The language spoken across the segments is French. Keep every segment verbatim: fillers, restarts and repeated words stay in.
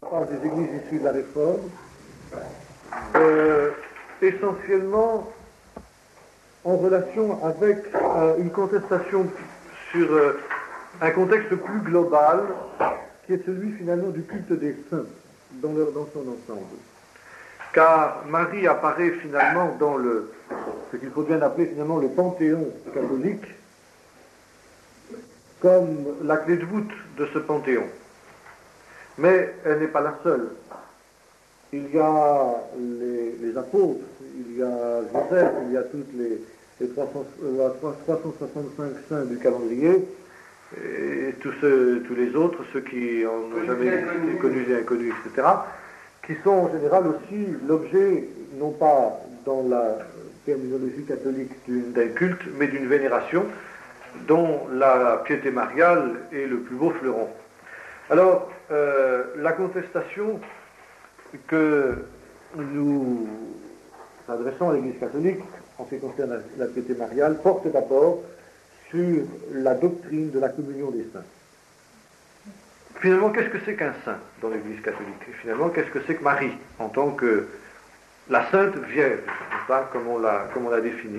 Par des églises issues de la Réforme, euh, essentiellement en relation avec euh, une contestation sur euh, un contexte plus global, qui est celui finalement du culte des saints dans, leur, dans son ensemble. Car Marie apparaît finalement dans le, ce qu'il faut bien appeler finalement le panthéon catholique, comme la clé de voûte de ce panthéon. Mais elle n'est pas la seule. Il y a les, les apôtres, il y a Joseph, il y a toutes les, les trois cents, euh, trois cent soixante-cinq saints du calendrier, et tous, ceux, tous les autres, ceux qui n'ont jamais été connus et inconnus, et cetera, qui sont en général aussi l'objet, non pas dans la terminologie catholique d'un culte, mais d'une vénération, dont la piété mariale est le plus beau fleuron. Alors, euh, la contestation que nous adressons à l'Église catholique, en ce qui concerne la, la piété mariale, porte d'abord sur la doctrine de la communion des saints. Finalement, qu'est-ce que c'est qu'un saint dans l'Église catholique? Et finalement, qu'est-ce que c'est que Marie, en tant que la Sainte Vierge, n'est-ce pas, comme on l'a, comme on l'a défini?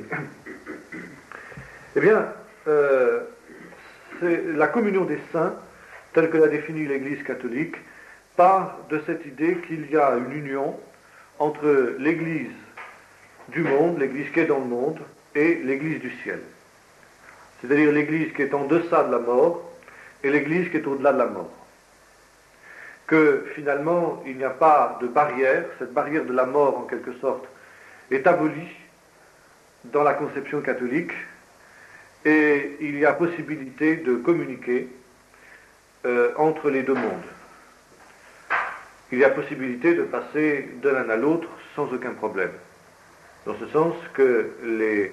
Eh bien, euh, c'est la communion des saints, telle que l'a définie l'Église catholique, part de cette idée qu'il y a une union entre l'Église du monde, l'Église qui est dans le monde, et l'Église du ciel. C'est-à-dire l'Église qui est en deçà de la mort et l'Église qui est au-delà de la mort. Que finalement, il n'y a pas de barrière, cette barrière de la mort en quelque sorte est abolie dans la conception catholique, et il y a possibilité de communiquer euh, entre les deux mondes. Il y a possibilité de passer de l'un à l'autre sans aucun problème. Dans ce sens que les,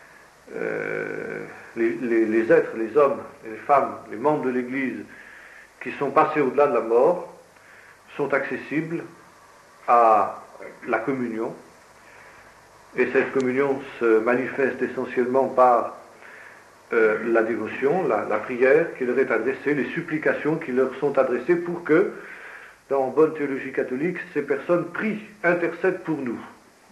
euh, les, les, les êtres, les hommes, les femmes, les membres de l'Église qui sont passés au-delà de la mort sont accessibles à la communion. Et cette communion se manifeste essentiellement par euh, la dévotion, la, la prière qui leur est adressée, les supplications qui leur sont adressées pour que, dans bonne théologie catholique, ces personnes prient, intercèdent pour nous.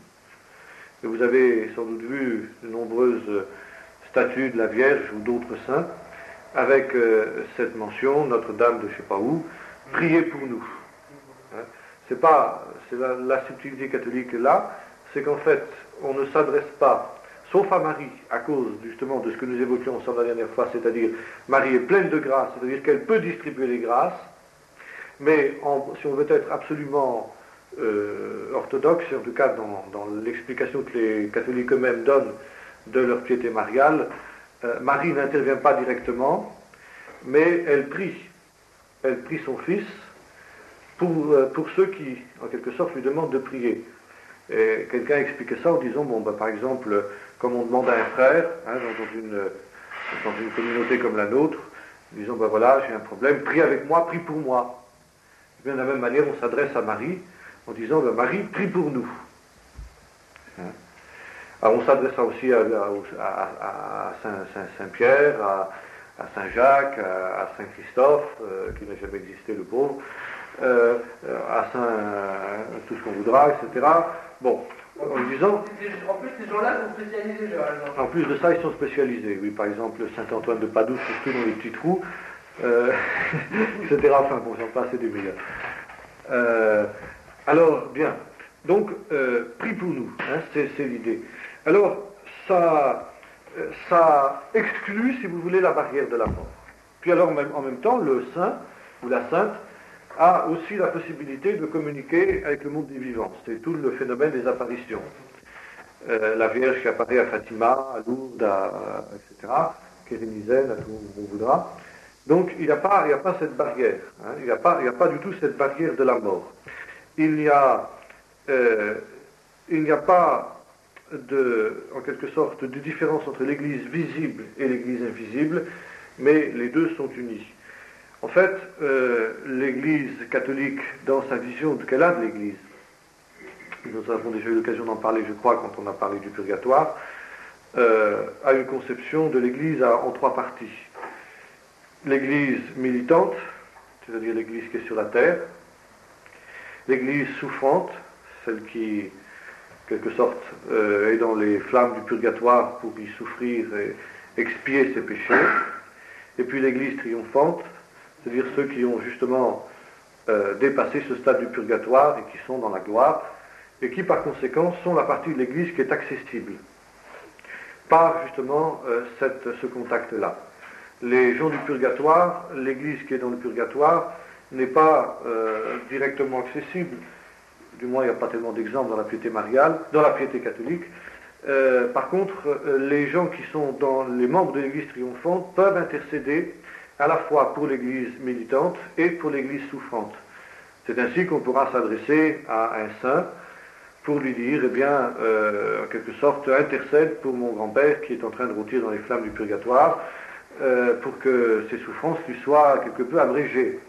Et vous avez sans doute vu de nombreuses statues de la Vierge ou d'autres saints, avec euh, cette mention, Notre-Dame de je ne sais pas où, priez pour nous. Hein? C'est pas, c'est la, la subtilité catholique là, c'est qu'en fait, on ne s'adresse pas, sauf à Marie, à cause justement de ce que nous évoquions ensemble la dernière fois, c'est-à-dire Marie est pleine de grâce, c'est-à-dire qu'elle peut distribuer les grâces, mais en, si on veut être absolument euh, orthodoxe, en tout cas dans, dans l'explication que les catholiques eux-mêmes donnent de leur piété mariale, euh, Marie n'intervient pas directement, mais elle prie. Elle prie son fils pour, euh, pour ceux qui, en quelque sorte, lui demandent de prier. Et quelqu'un expliquait ça en disant, bon, bah, par exemple, comme on demande à un frère, hein, dans, une, dans une communauté comme la nôtre, disons, ben voilà, j'ai un problème, prie avec moi, prie pour moi. Et bien, de la même manière, on s'adresse à Marie en disant, ben, Marie, prie pour nous. Hein? Alors, on s'adressera aussi à, à, à Saint, Saint, Saint-Pierre, à, à Saint-Jacques, à, à Saint-Christophe, euh, qui n'a jamais existé, le pauvre, euh, à Saint, euh, tout ce qu'on voudra, et cetera. Bon, en disant... En plus, ces gens-là sont spécialisés, genre. En plus de ça, ils sont spécialisés. Oui, par exemple, Saint-Antoine de Padoue, surtout dans les petits trous, euh, et cetera. Enfin, bon, j'en passe, c'est des meilleurs. Euh, alors, bien. Donc, euh, prie pour nous, hein, c'est, c'est l'idée. Alors, ça, ça exclut, si vous voulez, la barrière de la mort. Puis alors, même, en même temps, le saint ou la sainte a aussi la possibilité de communiquer avec le monde des vivants. C'est tout le phénomène des apparitions. Euh, la Vierge qui apparaît à Fatima, à Lourdes, à, à, et cetera, Kérénisaine, à tout on voudra. Donc, il n'y a pas, il n'y a pas cette barrière. Hein, il n'y a pas, il n'y a pas du tout cette barrière de la mort. Il n'y a, euh, il n'y a pas de, en quelque sorte, de différence entre l'Église visible et l'Église invisible, mais les deux sont unis. En fait, euh, l'Église catholique, dans sa vision de qu'elle a de l'Église, nous avons déjà eu l'occasion d'en parler, je crois, quand on a parlé du purgatoire, euh, a une conception de l'Église en trois parties. L'Église militante, c'est-à-dire l'Église qui est sur la terre, l'église souffrante, celle qui, en quelque sorte, euh, est dans les flammes du purgatoire pour y souffrir et expier ses péchés, et puis l'église triomphante, c'est-à-dire ceux qui ont justement euh, dépassé ce stade du purgatoire et qui sont dans la gloire, et qui par conséquent sont la partie de l'église qui est accessible par justement euh, cette, ce contact-là. Les gens du purgatoire, l'église qui est dans le purgatoire, n'est pas euh, directement accessible, du moins il n'y a pas tellement d'exemples dans la piété mariale, dans la piété catholique. Euh, par contre, euh, les gens qui sont dans les membres de l'église triomphante peuvent intercéder à la fois pour l'église militante et pour l'église souffrante. C'est ainsi qu'on pourra s'adresser à un saint pour lui dire, eh bien, euh, en quelque sorte, intercède pour mon grand-père qui est en train de rôtir dans les flammes du purgatoire, euh, pour que ses souffrances lui soient quelque peu abrégées.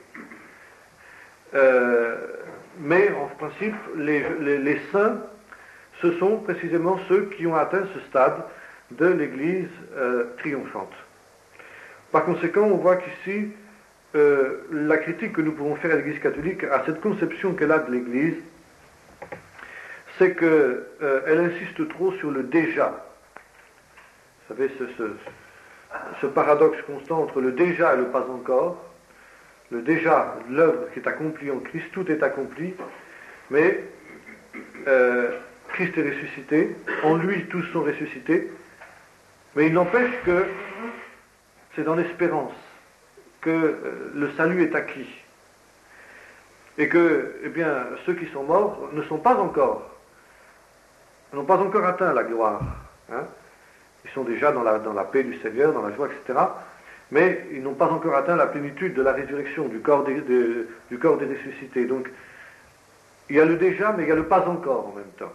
Euh, mais en principe, les, les, les saints, ce sont précisément ceux qui ont atteint ce stade de l'Église euh, triomphante. Par conséquent, on voit qu'ici, euh, la critique que nous pouvons faire à l'Église catholique, à cette conception qu'elle a de l'Église, c'est qu'elle euh, insiste trop sur le déjà. Vous savez, ce, ce, ce paradoxe constant entre le déjà et le pas encore. Le déjà, l'œuvre qui est accomplie en Christ, tout est accompli, mais euh, Christ est ressuscité, en lui tous sont ressuscités, mais il n'empêche que c'est dans l'espérance que euh, le salut est acquis, et que, eh bien, ceux qui sont morts ne sont pas encore, n'ont pas encore atteint la gloire, hein. Ils sont déjà dans la, dans la paix du Seigneur, dans la joie, et cetera, mais ils n'ont pas encore atteint la plénitude de la résurrection, du corps des, de, du corps des ressuscités. Donc, il y a le déjà, mais il y a le pas encore en même temps.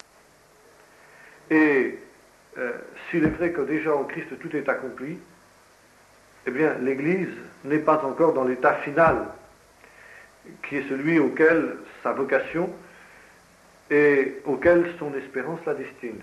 Et euh, s'il est vrai que déjà en Christ tout est accompli, eh bien, l'Église n'est pas encore dans l'état final, qui est celui auquel sa vocation et auquel son espérance la destine.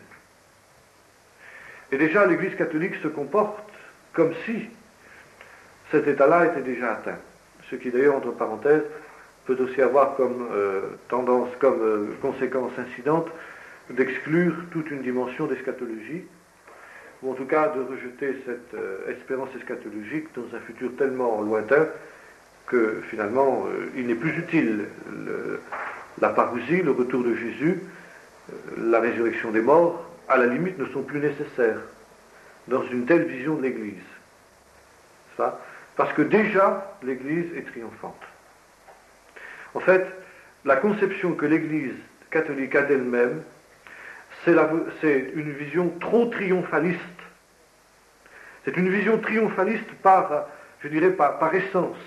Et déjà, l'Église catholique se comporte comme si cet état-là était déjà atteint. Ce qui d'ailleurs, entre parenthèses, peut aussi avoir comme euh, tendance, comme euh, conséquence incidente, d'exclure toute une dimension d'eschatologie, ou en tout cas de rejeter cette euh, espérance eschatologique dans un futur tellement lointain que finalement euh, il n'est plus utile. Le, la parousie, le retour de Jésus, euh, la résurrection des morts, à la limite ne sont plus nécessaires dans une telle vision de l'Église. Ça, parce que déjà l'Église est triomphante. En fait, la conception que l'Église catholique a d'elle-même, c'est, la, c'est une vision trop triomphaliste. C'est une vision triomphaliste par, je dirais, par, par essence.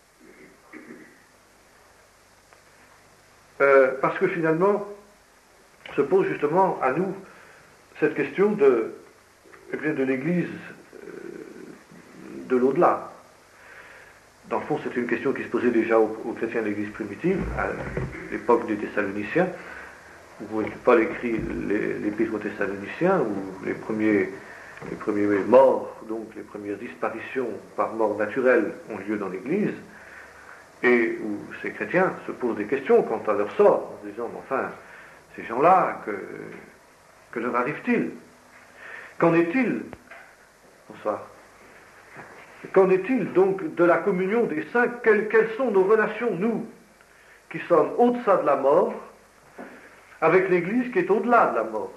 Euh, parce que finalement, se pose justement à nous cette question de, eh bien, de l'Église euh, de l'au-delà. Dans le fond, c'est une question qui se posait déjà aux, aux chrétiens de l'Église primitive, à l'époque des Thessaloniciens. Vous n'avez pas écrit l'Épître aux Thessaloniciens, où les premiers, les premiers morts, donc les premières disparitions par mort naturelle ont lieu dans l'Église, et où ces chrétiens se posent des questions quant à leur sort, en se disant, enfin, ces gens-là, que, que leur arrive-t-il? Qu'en est-il? Bonsoir. Qu'en est-il donc de la communion des saints? Quelles, quelles sont nos relations, nous, qui sommes au-delà de la mort, avec l'Église qui est au-delà de la mort?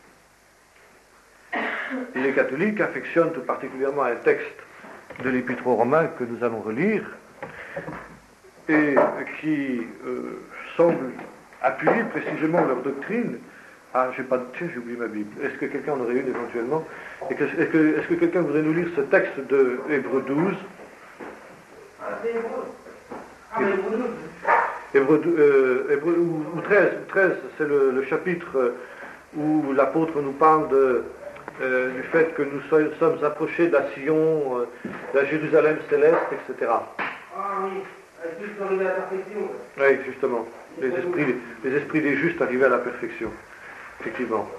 Et les catholiques affectionnent tout particulièrement un texte de l'Épître aux Romains que nous allons relire, et qui euh, semble appuyer précisément leur doctrine. Ah, j'ai pas, tiens, j'ai oublié ma Bible. Est-ce que quelqu'un en aurait une éventuellement? Et que, est-ce, que, est-ce que quelqu'un voudrait nous lire ce texte de Hébreux douze? Ah, c'est Hébreux. Ah, mais Hébreux douze. Hébreux, euh, Hébreux, ou, ou treize, treize, c'est le, le chapitre où l'apôtre nous parle de, euh, du fait que nous so- sommes approchés de la Sion, euh, de la Jérusalem céleste, et cetera. Ah oui, juste arrivé à la perfection. Oui, justement. Les esprits, les esprits des justes arrivés à la perfection. Effectivement.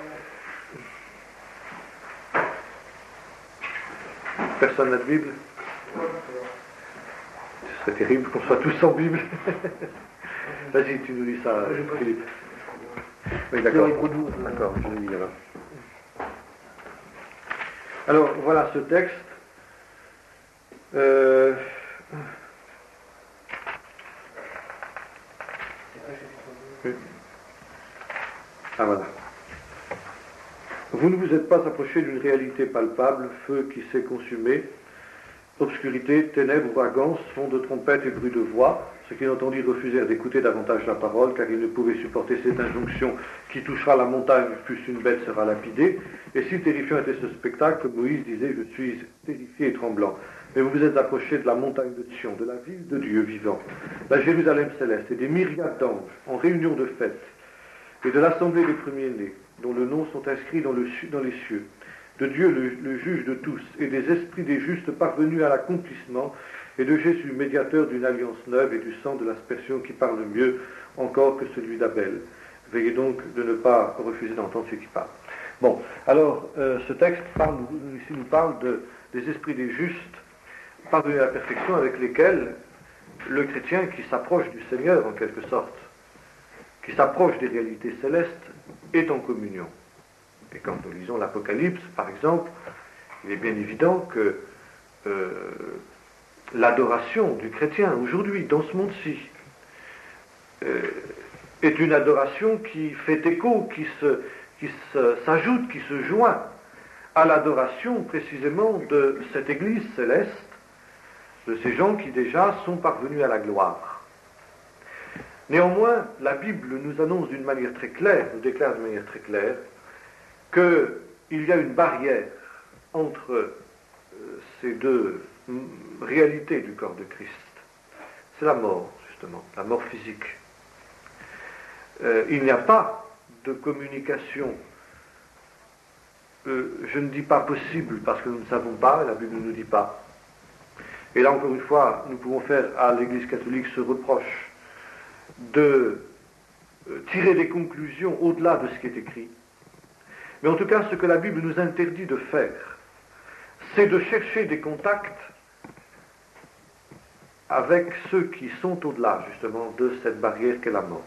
Personne n'a de Bible? Ce serait terrible qu'on soit tous sans Bible. Vas-y, tu nous lis ça, Je peux- Philippe. Oui, d'accord. Hébreux douze. D'accord, je le lis alors. Alors, voilà ce texte. Euh, oui. Ah, voilà. Vous ne vous êtes pas approché d'une réalité palpable, feu qui s'est consumé, obscurité, ténèbres, vagances, sons de trompette et bruit de voix. Ceux qui l'entendirent refusèrent d'écouter davantage la parole, car ils ne pouvaient supporter cette injonction qui touchera la montagne, plus une bête sera lapidée. Et si terrifiant était ce spectacle, Moïse disait, je suis terrifié et tremblant. Mais vous vous êtes approchés de la montagne de Sion, de la ville de Dieu vivant, la Jérusalem céleste et des myriades d'anges en réunion de fête, et de l'assemblée des premiers-nés, dont le nom sont inscrits dans, le, dans les cieux, de Dieu le, le juge de tous, et des esprits des justes parvenus à l'accomplissement, et de Jésus, médiateur d'une alliance neuve, et du sang de l'aspersion qui parle mieux encore que celui d'Abel. Veillez donc de ne pas refuser d'entendre ceux qui parlent. Bon, alors euh, ce texte parle, ici nous parle de, des esprits des justes parvenus à la perfection, avec lesquels le chrétien qui s'approche du Seigneur en quelque sorte, qui s'approche des réalités célestes, est en communion. Et quand nous lisons l'Apocalypse, par exemple, il est bien évident que euh, l'adoration du chrétien aujourd'hui, dans ce monde-ci, euh, est une adoration qui fait écho, qui se, qui se, s'ajoute, qui se joint à l'adoration précisément de cette Église céleste, de ces gens qui déjà sont parvenus à la gloire. Néanmoins, la Bible nous annonce d'une manière très claire, nous déclare d'une manière très claire, qu'il y a une barrière entre euh, ces deux m- réalités du corps de Christ. C'est la mort, justement, la mort physique. Euh, il n'y a pas de communication, euh, je ne dis pas possible parce que nous ne savons pas, la Bible ne nous dit pas. Et là, encore une fois, nous pouvons faire à l'Église catholique ce reproche de euh, tirer des conclusions au-delà de ce qui est écrit. Mais en tout cas, ce que la Bible nous interdit de faire, c'est de chercher des contacts avec ceux qui sont au-delà, justement, de cette barrière qu'est la mort.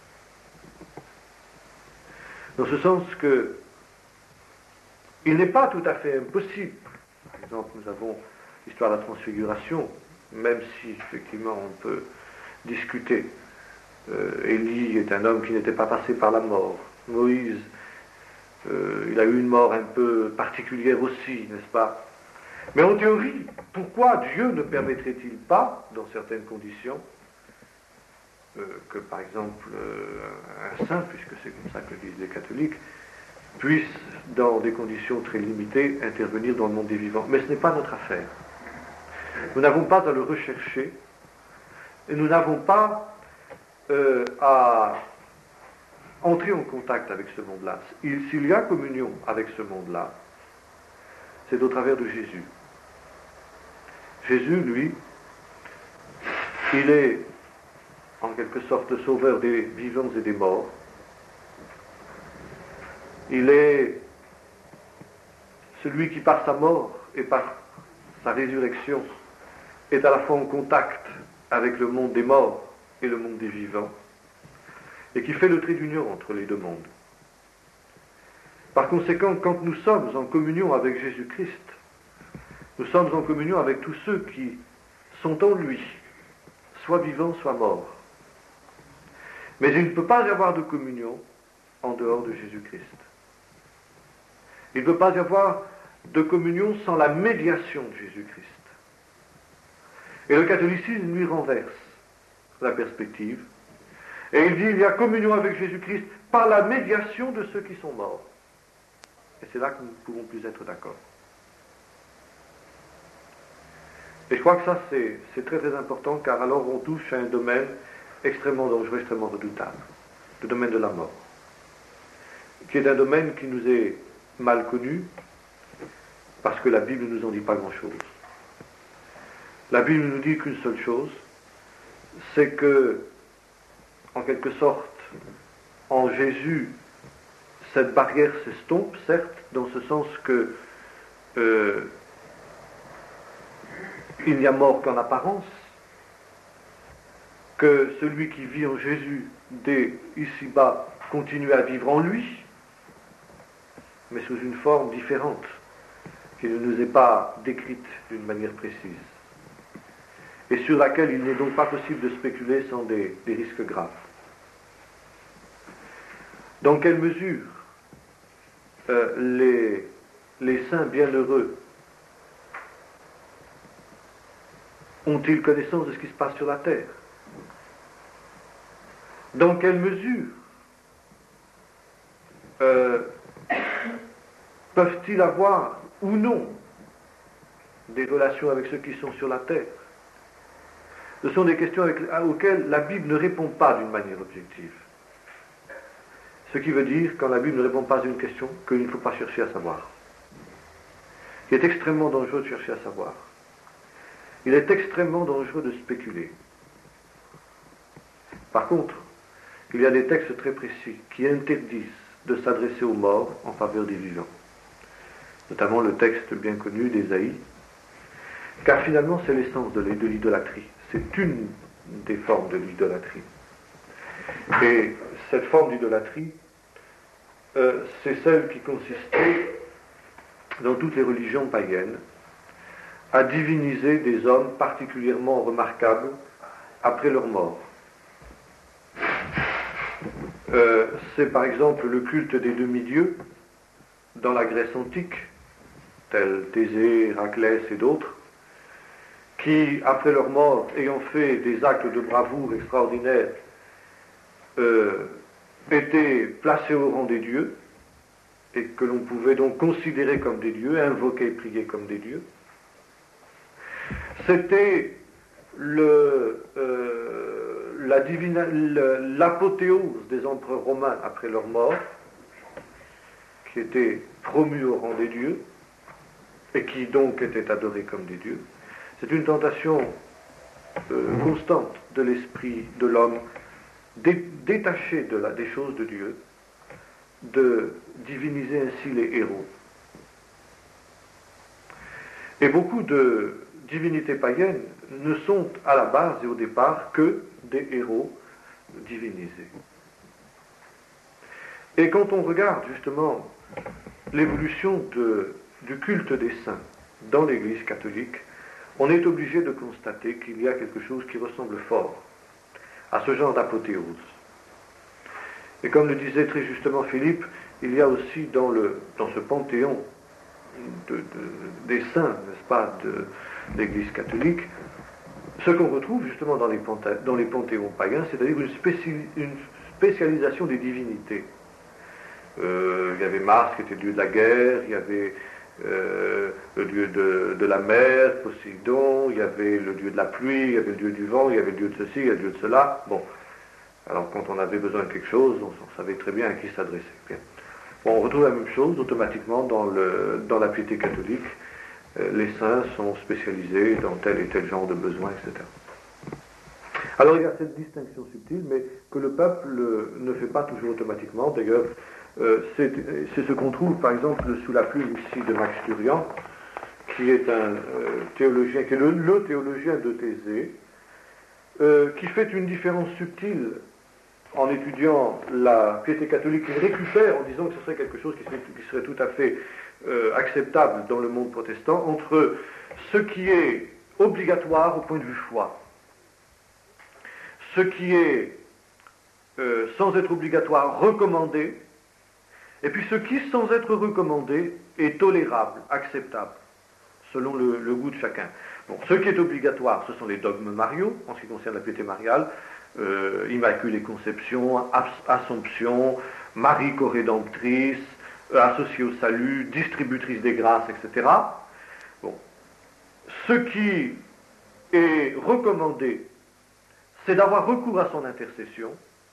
Dans ce sens que il n'est pas tout à fait impossible. Par exemple, nous avons l'histoire de la transfiguration, même si, effectivement, on peut discuter. Euh, Élie est un homme qui n'était pas passé par la mort. Moïse, euh, il a eu une mort un peu particulière aussi, n'est-ce pas? Mais en théorie, pourquoi Dieu ne permettrait-il pas, dans certaines conditions, euh, que par exemple euh, un saint, puisque c'est comme ça que le disent les catholiques, puisse, dans des conditions très limitées, intervenir dans le monde des vivants? Mais ce n'est pas notre affaire. Nous n'avons pas à le rechercher, et nous n'avons pas euh, à entrer en contact avec ce monde-là. Il, s'il y a communion avec ce monde-là, c'est au travers de Jésus. Jésus, lui, il est en quelque sorte le sauveur des vivants et des morts. Il est celui qui, par sa mort et par sa résurrection, est à la fois en contact avec le monde des morts et le monde des vivants, et qui fait le trait d'union entre les deux mondes. Par conséquent, quand nous sommes en communion avec Jésus-Christ, nous sommes en communion avec tous ceux qui sont en lui, soit vivants, soit morts. Mais il ne peut pas y avoir de communion en dehors de Jésus-Christ. Il ne peut pas y avoir de communion sans la médiation de Jésus-Christ. Et le catholicisme lui renverse la perspective. Et il dit il y a communion avec Jésus-Christ par la médiation de ceux qui sont morts. Et c'est là que nous ne pouvons plus être d'accord. Et je crois que ça c'est, c'est très très important, car alors on touche à un domaine extrêmement dangereux, extrêmement redoutable, le domaine de la mort, qui est un domaine qui nous est mal connu, parce que la Bible ne nous en dit pas grand-chose. La Bible nous dit qu'une seule chose, c'est que, en quelque sorte, en Jésus, cette barrière s'estompe, certes, dans ce sens que euh, il n'y a mort qu'en apparence, que celui qui vit en Jésus dès ici-bas continue à vivre en lui, mais sous une forme différente, qui ne nous est pas décrite d'une manière précise, et sur laquelle il n'est donc pas possible de spéculer sans des, des risques graves. Dans quelle mesure euh, les, les saints bienheureux ont-ils connaissance de ce qui se passe sur la terre? Dans quelle mesure euh, peuvent-ils avoir ou non des relations avec ceux qui sont sur la terre? Ce sont des questions avec, auxquelles la Bible ne répond pas d'une manière objective. Ce qui veut dire, quand la Bible ne répond pas à une question, qu'il ne faut pas chercher à savoir. Il est extrêmement dangereux de chercher à savoir. Il est extrêmement dangereux de spéculer. Par contre, il y a des textes très précis qui interdisent de s'adresser aux morts en faveur des vivants. Notamment le texte bien connu d'Ésaïe, car finalement c'est l'essence de l'idolâtrie. C'est une des formes de l'idolâtrie. Et cette forme d'idolâtrie, euh, c'est celle qui consistait dans toutes les religions païennes à diviniser des hommes particulièrement remarquables après leur mort. Euh, c'est par exemple le culte des demi-dieux dans la Grèce antique, tels Thésée, Héraclès et d'autres, qui, après leur mort, ayant fait des actes de bravoure extraordinaires, euh, étaient placés au rang des dieux, et que l'on pouvait donc considérer comme des dieux, invoquer et prier comme des dieux. C'était le, euh, la divina, le, l'apothéose des empereurs romains après leur mort, qui étaient promus au rang des dieux, et qui donc étaient adorés comme des dieux. C'est une tentation euh, constante de l'esprit de l'homme, dé, détaché de la, des choses de Dieu, de diviniser ainsi les héros. Et beaucoup de divinités païennes ne sont à la base et au départ que des héros divinisés. Et quand on regarde justement l'évolution de, du culte des saints dans l'Église catholique, on est obligé de constater qu'il y a quelque chose qui ressemble fort à ce genre d'apothéose. Et comme le disait très justement Philippe, il y a aussi dans, le, dans ce panthéon de, de, des saints, n'est-ce pas, de l'Église catholique, ce qu'on retrouve justement dans les, panthéons, dans les panthéons païens, c'est-à-dire une, spéci, une spécialisation des divinités. Euh, il y avait Mars qui était le dieu de la guerre, il y avait euh, le dieu de, de la mer, Poséidon, il y avait le dieu de la pluie, il y avait le dieu du vent, il y avait le dieu de ceci, il y avait le dieu de cela. Bon, alors quand on avait besoin de quelque chose, on, on savait très bien à qui s'adresser. Bien. Bon, on retrouve la même chose automatiquement dans, le, dans la piété catholique. Euh, les saints sont spécialisés dans tel et tel genre de besoin, et cetera. Alors il y a cette distinction subtile, mais que le peuple euh, ne fait pas toujours automatiquement. D'ailleurs, euh, c'est, c'est ce qu'on trouve par exemple sous la plume ici de Max Turian, qui est un euh, théologien, qui est le, le théologien de Thésée, euh, qui fait une différence subtile en étudiant la piété catholique, qu'il récupère en disant que ce serait quelque chose qui serait, qui serait tout à fait euh, acceptable dans le monde protestant, entre ce qui est obligatoire au point de vue foi, ce qui est, euh, sans être obligatoire, recommandé, et puis ce qui, sans être recommandé, est tolérable, acceptable, selon le, le goût de chacun. Bon, ce qui est obligatoire, ce sont les dogmes mariaux, en ce qui concerne la piété mariale, euh, Immaculée Conception, Assomption, Marie corédemptrice, euh, associée au salut, distributrice des grâces, et cetera. Bon. Ce qui est recommandé, c'est d'avoir recours à son intercession,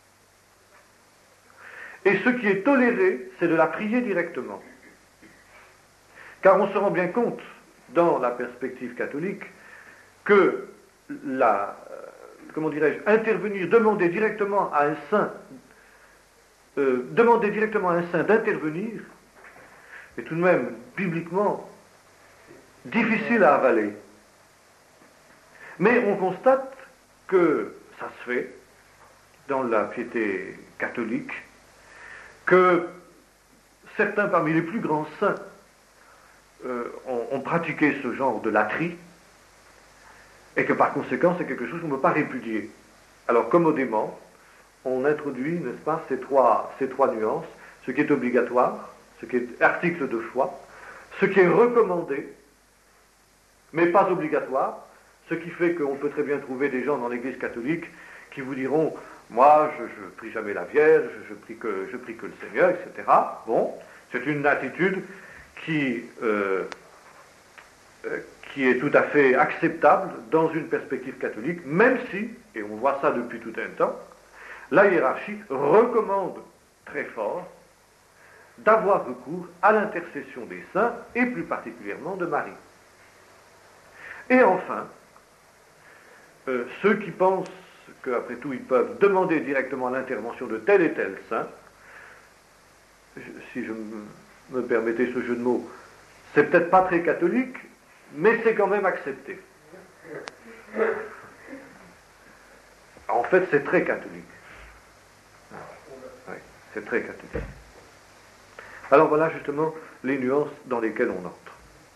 et ce qui est toléré, c'est de la prier directement. Car on se rend bien compte, dans la perspective catholique, que la, comment dirais-je, intervenir, demander directement à un saint, euh, demander directement à un saint d'intervenir, est tout de même, bibliquement, difficile à avaler. Mais on constate que ça se fait dans la piété catholique que certains parmi les plus grands saints euh, ont, ont pratiqué ce genre de latrie, et que par conséquent c'est quelque chose qu'on ne peut pas répudier. Alors commodément, on introduit, n'est-ce pas, ces trois, ces trois nuances, ce qui est obligatoire, ce qui est article de foi, ce qui est recommandé, mais pas obligatoire, ce qui fait qu'on peut très bien trouver des gens dans l'Église catholique qui vous diront « moi, je ne prie jamais la Vierge, je prie que, je prie que le Seigneur, et cetera » Bon, c'est une attitude qui, euh, euh, qui est tout à fait acceptable dans une perspective catholique, même si, et on voit ça depuis tout un temps, la hiérarchie recommande très fort d'avoir recours à l'intercession des saints, et plus particulièrement de Marie. Et enfin, euh, ceux qui pensent qu'après tout ils peuvent demander directement l'intervention de tel et tel saint, si je me permettais ce jeu de mots, c'est peut-être pas très catholique, mais c'est quand même accepté. En fait, c'est très catholique. Oui, c'est très catholique. Alors voilà justement les nuances dans lesquelles on entre.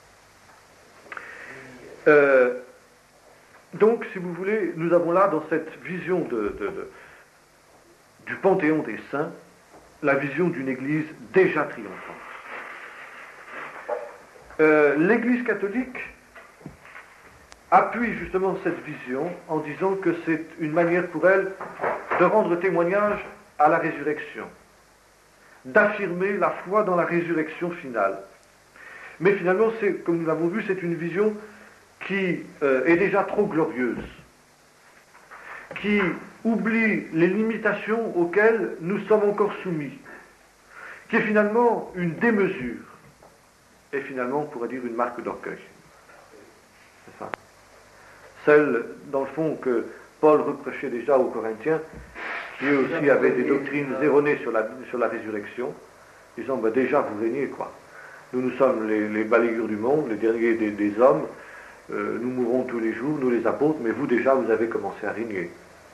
Euh, donc, si vous voulez, nous avons là, dans cette vision de, de, de, du panthéon des saints, la vision d'une Église déjà triomphante. Euh, L'Église catholique appuie justement cette vision en disant que c'est une manière pour elle de rendre témoignage à la résurrection, d'affirmer la foi dans la résurrection finale. Mais finalement, c'est, comme nous l'avons vu, c'est une vision qui euh, est déjà trop glorieuse, qui oublie les limitations auxquelles nous sommes encore soumis, qui est finalement une démesure, et finalement, on pourrait dire une marque d'orgueil. C'est ça. Celle, dans le fond, que Paul reprochait déjà aux Corinthiens, qui eux aussi avaient des doctrines erronées sur la, sur la résurrection, disant, ben déjà, vous régnez, quoi. Nous, nous sommes les, les balayures du monde, les derniers des, des hommes, euh, nous mourrons tous les jours, nous les apôtres, mais vous, déjà, vous avez commencé à régner.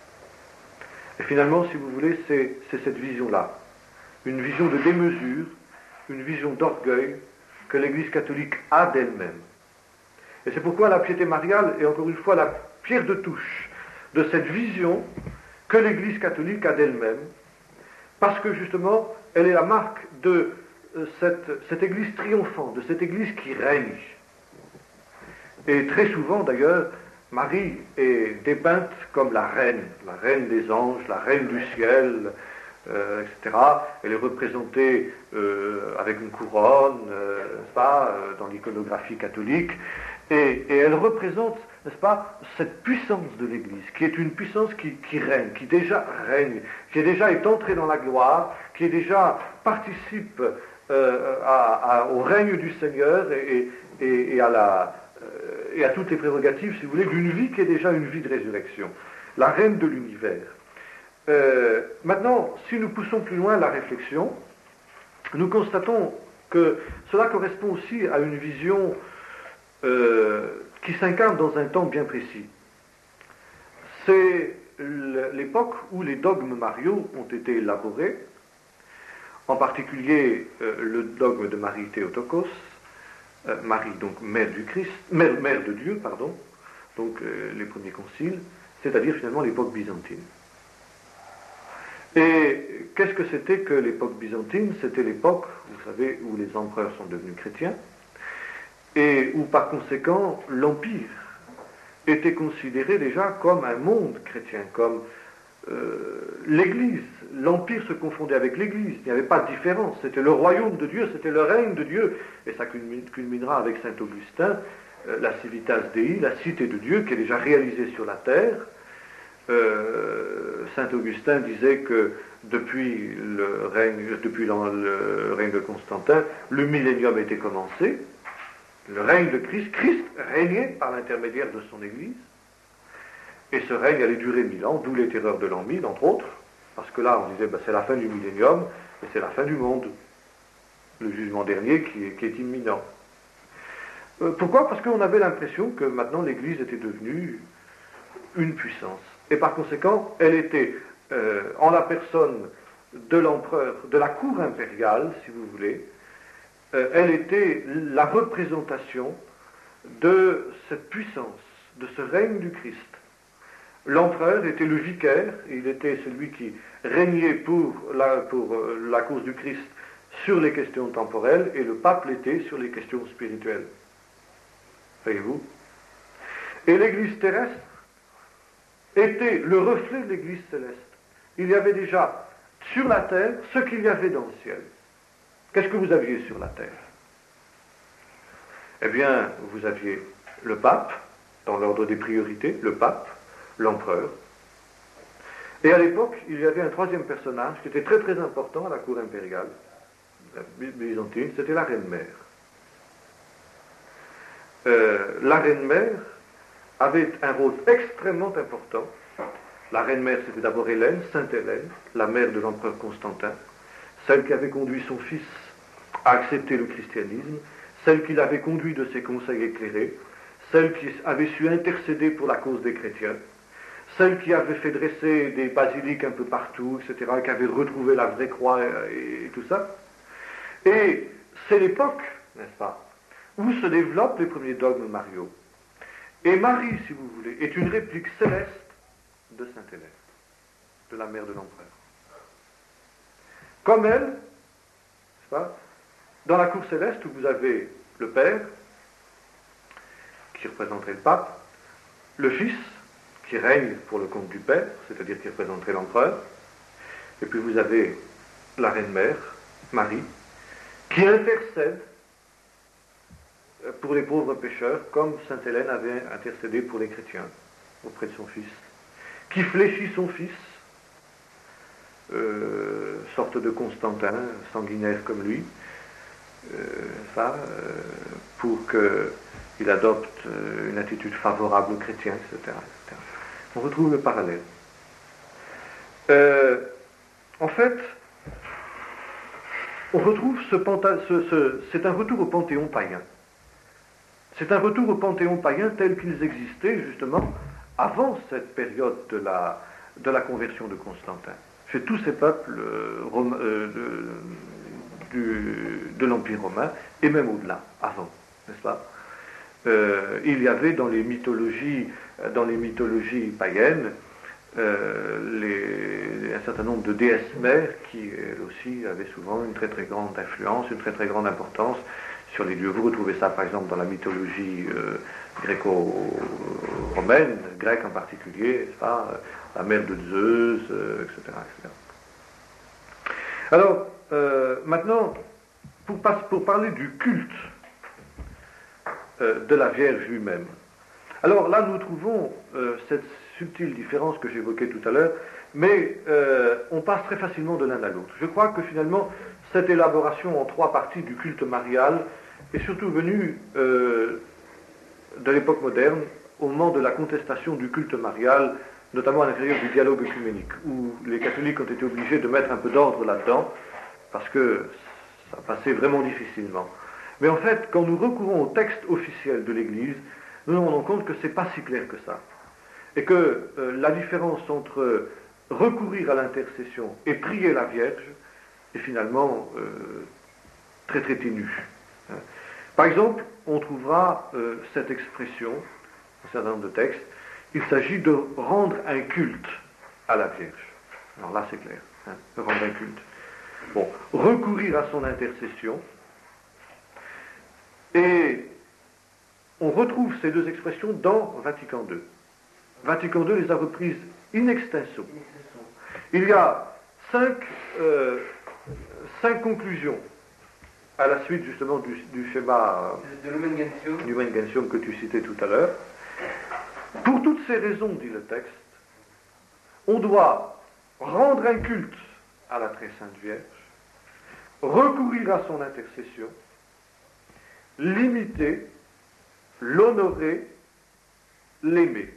Et finalement, si vous voulez, c'est, c'est cette vision-là, une vision de démesure, une vision d'orgueil que l'Église catholique a d'elle-même. Et c'est pourquoi la piété mariale est encore une fois la pierre de touche de cette vision que l'Église catholique a d'elle-même, parce que justement, elle est la marque de cette, cette Église triomphante, de cette Église qui règne. Et très souvent, d'ailleurs, Marie est dépeinte comme la reine, la reine des anges, la reine du ciel, euh, et cetera. Elle est représentée euh, avec une couronne, euh, n'est-ce pas, euh, dans l'iconographie catholique, et, et elle représente, n'est-ce pas, cette puissance de l'Église, qui est une puissance qui, qui règne, qui déjà règne, qui déjà est entrée dans la gloire, qui déjà participe euh, à, à, au règne du Seigneur et, et, et à la et à toutes les prérogatives, si vous voulez, d'une vie qui est déjà une vie de résurrection, la reine de l'univers. Euh, maintenant, si nous poussons plus loin la réflexion, nous constatons que cela correspond aussi à une vision euh, qui s'incarne dans un temps bien précis. C'est l'époque où les dogmes mariaux ont été élaborés, en particulier euh, le dogme de Marie Théotokos, Euh, Marie, donc mère du Christ, mère, mère de Dieu, pardon, donc euh, les premiers conciles, c'est-à-dire finalement l'époque byzantine. Et qu'est-ce que c'était que l'époque byzantine? C'était l'époque, vous savez, où les empereurs sont devenus chrétiens, et où par conséquent l'Empire était considéré déjà comme un monde chrétien, comme euh, l'Église. L'Empire se confondait avec l'Église, il n'y avait pas de différence, c'était le royaume de Dieu, c'était le règne de Dieu, et ça culminera avec saint Augustin, euh, la civitas Dei, la cité de Dieu, qui est déjà réalisée sur la terre. Euh, saint Augustin disait que depuis le règne, depuis le règne de Constantin, le millénium était commencé, le règne de Christ, Christ régnait par l'intermédiaire de son Église, et ce règne allait durer mille ans, d'où les terreurs de l'an mille, entre autres, parce que là, on disait, ben, c'est la fin du millénium, et c'est la fin du monde, le jugement dernier qui est, qui est imminent. Euh, pourquoi? Parce qu'on avait l'impression que maintenant l'Église était devenue une puissance. Et par conséquent, elle était euh, en la personne de l'empereur, de la cour impériale, si vous voulez, euh, elle était la représentation de cette puissance, de ce règne du Christ. L'empereur était le vicaire, il était celui qui régnait pour la, pour la cause du Christ sur les questions temporelles, et le pape l'était sur les questions spirituelles. Voyez-vous? Et l'Église terrestre était le reflet de l'Église céleste. Il y avait déjà sur la terre ce qu'il y avait dans le ciel. Qu'est-ce que vous aviez sur la terre? Eh bien, vous aviez le pape, dans l'ordre des priorités, le pape, l'empereur. Et à l'époque, il y avait un troisième personnage qui était très très important à la cour impériale byzantine, c'était la reine-mère. Euh, la reine-mère avait un rôle extrêmement important. La reine-mère, c'était d'abord Hélène, Sainte Hélène, la mère de l'empereur Constantin, celle qui avait conduit son fils à accepter le christianisme, celle qui l'avait conduit de ses conseils éclairés, celle qui avait su intercéder pour la cause des chrétiens, celle qui avait fait dresser des basiliques un peu partout, et cetera, qui avait retrouvé la vraie croix et, et tout ça. Et c'est l'époque, n'est-ce pas, où se développent les premiers dogmes mariaux. Et Marie, si vous voulez, est une réplique céleste de Sainte Hélène, de la mère de l'empereur. Comme elle, n'est-ce pas, dans la cour céleste où vous avez le Père, qui représenterait le pape, le Fils, qui règne pour le compte du Père, c'est-à-dire qui représenterait l'empereur, et puis vous avez la Reine-Mère, Marie, qui intercède pour les pauvres pécheurs, comme Sainte Hélène avait intercédé pour les chrétiens auprès de son Fils, qui fléchit son Fils, euh, sorte de Constantin, sanguinaire comme lui, euh, ça, euh, pour qu'il adopte euh, une attitude favorable aux chrétiens, et cetera, et cetera. On retrouve le parallèle. Euh, en fait, on retrouve ce, panta- ce, ce c'est un retour au panthéon païen. C'est un retour au panthéon païen tel qu'ils existaient justement avant cette période de la, de la conversion de Constantin. Chez tous ces peuples euh, rom- euh, de, du, de l'Empire romain, et même au-delà, avant, n'est-ce pas? Euh, il y avait dans les mythologies, dans les mythologies païennes euh, les, un certain nombre de déesses mères qui, elles aussi, avaient souvent une très très grande influence, une très très grande importance sur les dieux. Vous retrouvez ça, par exemple, dans la mythologie euh, gréco-romaine, grecque en particulier, ça, la mère de Zeus, euh, et cetera, et cetera. Alors, euh, maintenant, pour, pour parler du culte euh, de la Vierge lui-même. Alors là, nous trouvons euh, cette subtile différence que j'évoquais tout à l'heure, mais euh, on passe très facilement de l'un à l'autre. Je crois que finalement, cette élaboration en trois parties du culte marial est surtout venue euh, de l'époque moderne, au moment de la contestation du culte marial, notamment à l'intérieur du dialogue œcuménique, où les catholiques ont été obligés de mettre un peu d'ordre là-dedans, parce que ça passait vraiment difficilement. Mais en fait, quand nous recourons au texte officiel de l'Église, nous nous rendons compte que ce n'est pas si clair que ça. Et que euh, la différence entre recourir à l'intercession et prier la Vierge est finalement euh, très très ténue. Hein. Par exemple, on trouvera euh, cette expression, dans un certain nombre de textes, il s'agit de rendre un culte à la Vierge. Alors là, c'est clair, hein, de rendre un culte. Bon, recourir à son intercession, et on retrouve ces deux expressions dans Vatican deux. Vatican deux les a reprises in extenso. Il y a cinq, euh, cinq conclusions à la suite justement du, du schéma de Lumen Gentium. du Lumen Gentium que tu citais tout à l'heure. Pour toutes ces raisons, dit le texte, on doit rendre un culte à la très sainte Vierge, recourir à son intercession, l'imiter, l'honorer, l'aimer.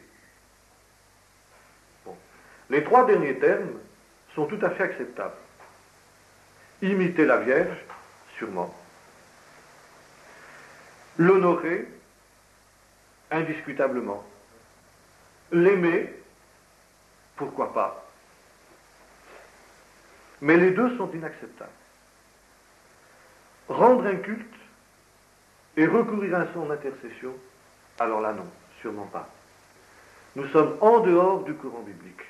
Bon. Les trois derniers termes sont tout à fait acceptables. Imiter la Vierge, sûrement. L'honorer, indiscutablement. L'aimer, pourquoi pas. Mais les deux sont inacceptables. Rendre un culte et recourir à son intercession, alors là non, sûrement pas. Nous sommes en dehors du courant biblique.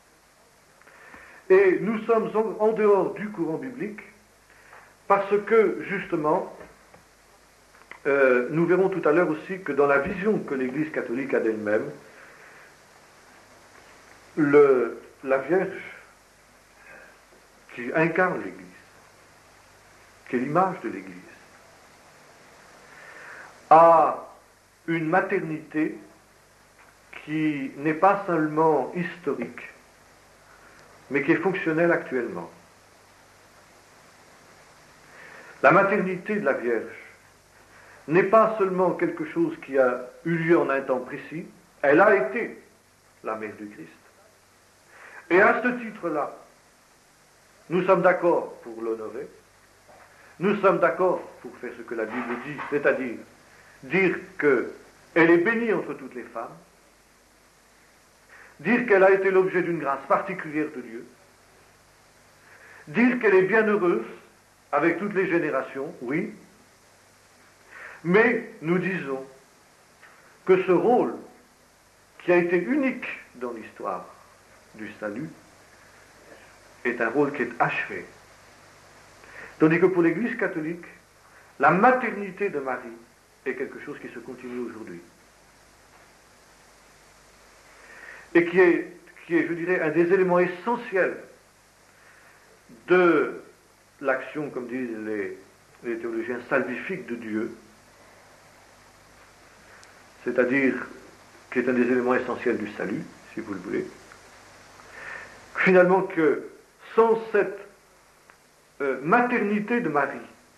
Et nous sommes en dehors du courant biblique parce que, justement, euh, nous verrons tout à l'heure aussi que dans la vision que l'Église catholique a d'elle-même, le, la Vierge qui incarne l'Église, qui est l'image de l'Église, a une maternité qui n'est pas seulement historique, mais qui est fonctionnelle actuellement. La maternité de la Vierge n'est pas seulement quelque chose qui a eu lieu en un temps précis, elle a été la mère du Christ. Et à ce titre-là, nous sommes d'accord pour l'honorer, nous sommes d'accord pour faire ce que la Bible dit, c'est-à-dire dire qu'elle est bénie entre toutes les femmes, dire qu'elle a été l'objet d'une grâce particulière de Dieu, dire qu'elle est bienheureuse avec toutes les générations, oui, mais nous disons que ce rôle qui a été unique dans l'histoire du salut est un rôle qui est achevé. Tandis que pour l'Église catholique, la maternité de Marie est quelque chose qui se continue aujourd'hui. Et qui est, qui est, je dirais, un des éléments essentiels de l'action, comme disent les, les théologiens, salvifique de Dieu, c'est-à-dire qui est un des éléments essentiels du salut, si vous le voulez. Finalement, que sans cette euh, maternité de Marie,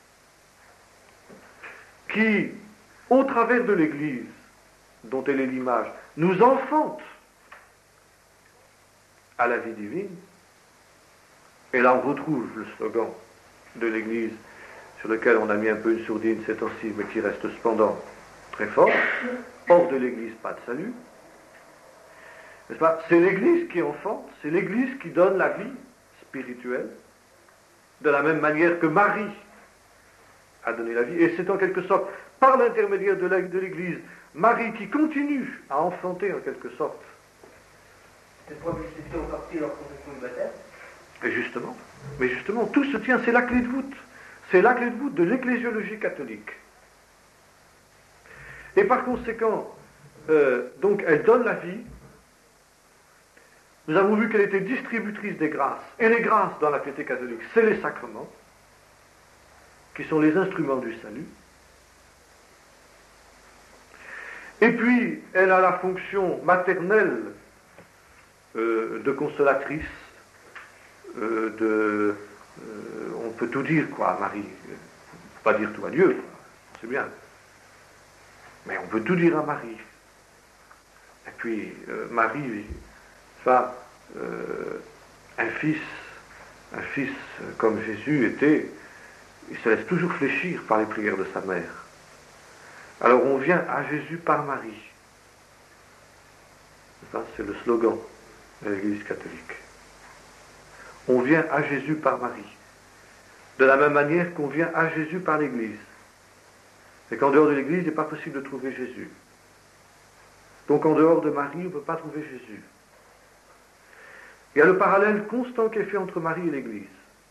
qui, au travers de l'Église, dont elle est l'image, nous enfante à la vie divine, et là on retrouve le slogan de l'Église, sur lequel on a mis un peu une sourdine ces temps-ci, mais qui reste cependant très fort, hors de l'Église, pas de salut. N'est-ce pas? C'est l'Église qui enfante, c'est l'Église qui donne la vie spirituelle, de la même manière que Marie a donné la vie, et c'est en quelque sorte, par l'intermédiaire de l'Église, Marie qui continue à enfanter en quelque sorte. C'est pour publicité au parti leur confession du baptême. Et justement, mais justement, tout se tient, c'est la clé de voûte. C'est la clé de voûte de l'ecclésiologie catholique. Et par conséquent, euh, donc elle donne la vie. Nous avons vu qu'elle était distributrice des grâces. Et les grâces dans la piété catholique, c'est les sacrements, qui sont les instruments du salut. Et puis, elle a la fonction maternelle euh, de consolatrice, euh, de... Euh, on peut tout dire, quoi, Marie. On ne peut pas dire tout à Dieu, quoi. C'est bien. Mais on peut tout dire à Marie. Et puis, euh, Marie, ça, euh, un fils, un fils comme Jésus était, il se laisse toujours fléchir par les prières de sa mère. Alors on vient à Jésus par Marie. Ça, c'est le slogan de l'Église catholique. On vient à Jésus par Marie. De la même manière qu'on vient à Jésus par l'Église. Et qu'en dehors de l'Église, il n'est pas possible de trouver Jésus. Donc en dehors de Marie, on ne peut pas trouver Jésus. Il y a le parallèle constant qui est fait entre Marie et l'Église.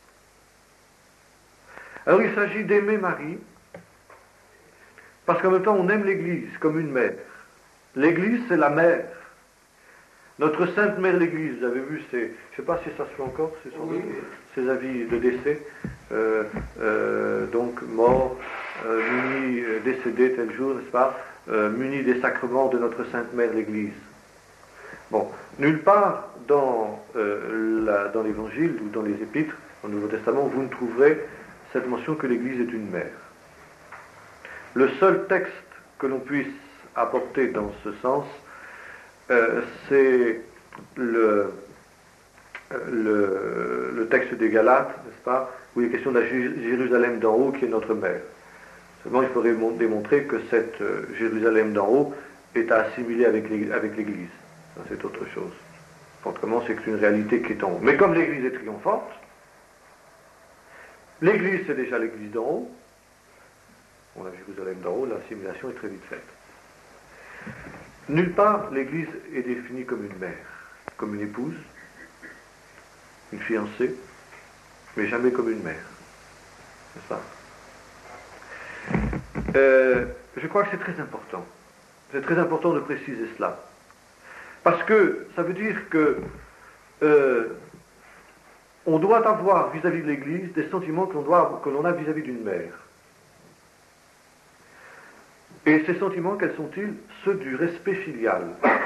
Alors il s'agit d'aimer Marie, parce qu'en même temps on aime l'Église comme une mère. L'Église, c'est la mère. Notre Sainte Mère l'Église, vous avez vu, c'est, je ne sais pas si ça se fait encore, c'est son, oui. Ses avis de décès, euh, euh, donc mort, euh, muni, euh, décédé tel jour, n'est-ce pas, euh, muni des sacrements de notre Sainte Mère l'Église. Bon, nulle part dans, euh, la, dans l'Évangile ou dans les Épîtres, dans le Nouveau Testament, vous ne trouverez cette mention que l'Église est une mère. Le seul texte que l'on puisse apporter dans ce sens, euh, c'est le, le, le texte des Galates, n'est-ce pas, où il est question de la Jérusalem d'en haut qui est notre mère. Seulement, il faudrait démontrer que cette Jérusalem d'en haut est à assimiler avec l'Église. Ça, c'est autre chose. Autrement, c'est une réalité qui est en haut. Mais comme l'Église est triomphante, l'Église, c'est déjà l'Église d'en haut. On a Jérusalem d'en haut, l'assimilation est très vite faite. Nulle part, l'Église est définie comme une mère, comme une épouse, une fiancée, mais jamais comme une mère. N'est-ce pas? euh, Je crois que c'est très important. C'est très important de préciser cela. Parce que ça veut dire que euh, on doit avoir vis-à-vis de l'Église des sentiments que l'on doit, que l'on a vis-à-vis d'une mère. Et ces sentiments, quels sont-ils? Ceux du respect filial.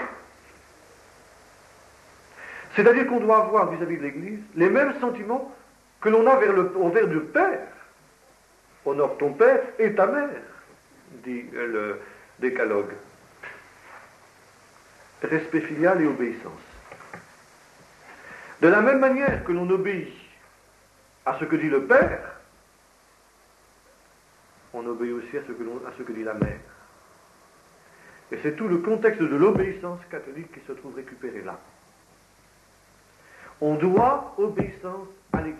C'est-à-dire qu'on doit avoir vis-à-vis de l'Église les mêmes sentiments que l'on a vers le, envers le Père. Honore ton Père et ta mère, dit le décalogue. Respect filial et obéissance. De la même manière que l'on obéit à ce que dit le Père, on obéit aussi à ce que, l'on, à ce que dit la mère. Et c'est tout le contexte de l'obéissance catholique qui se trouve récupéré là. On doit obéissance à l'Église,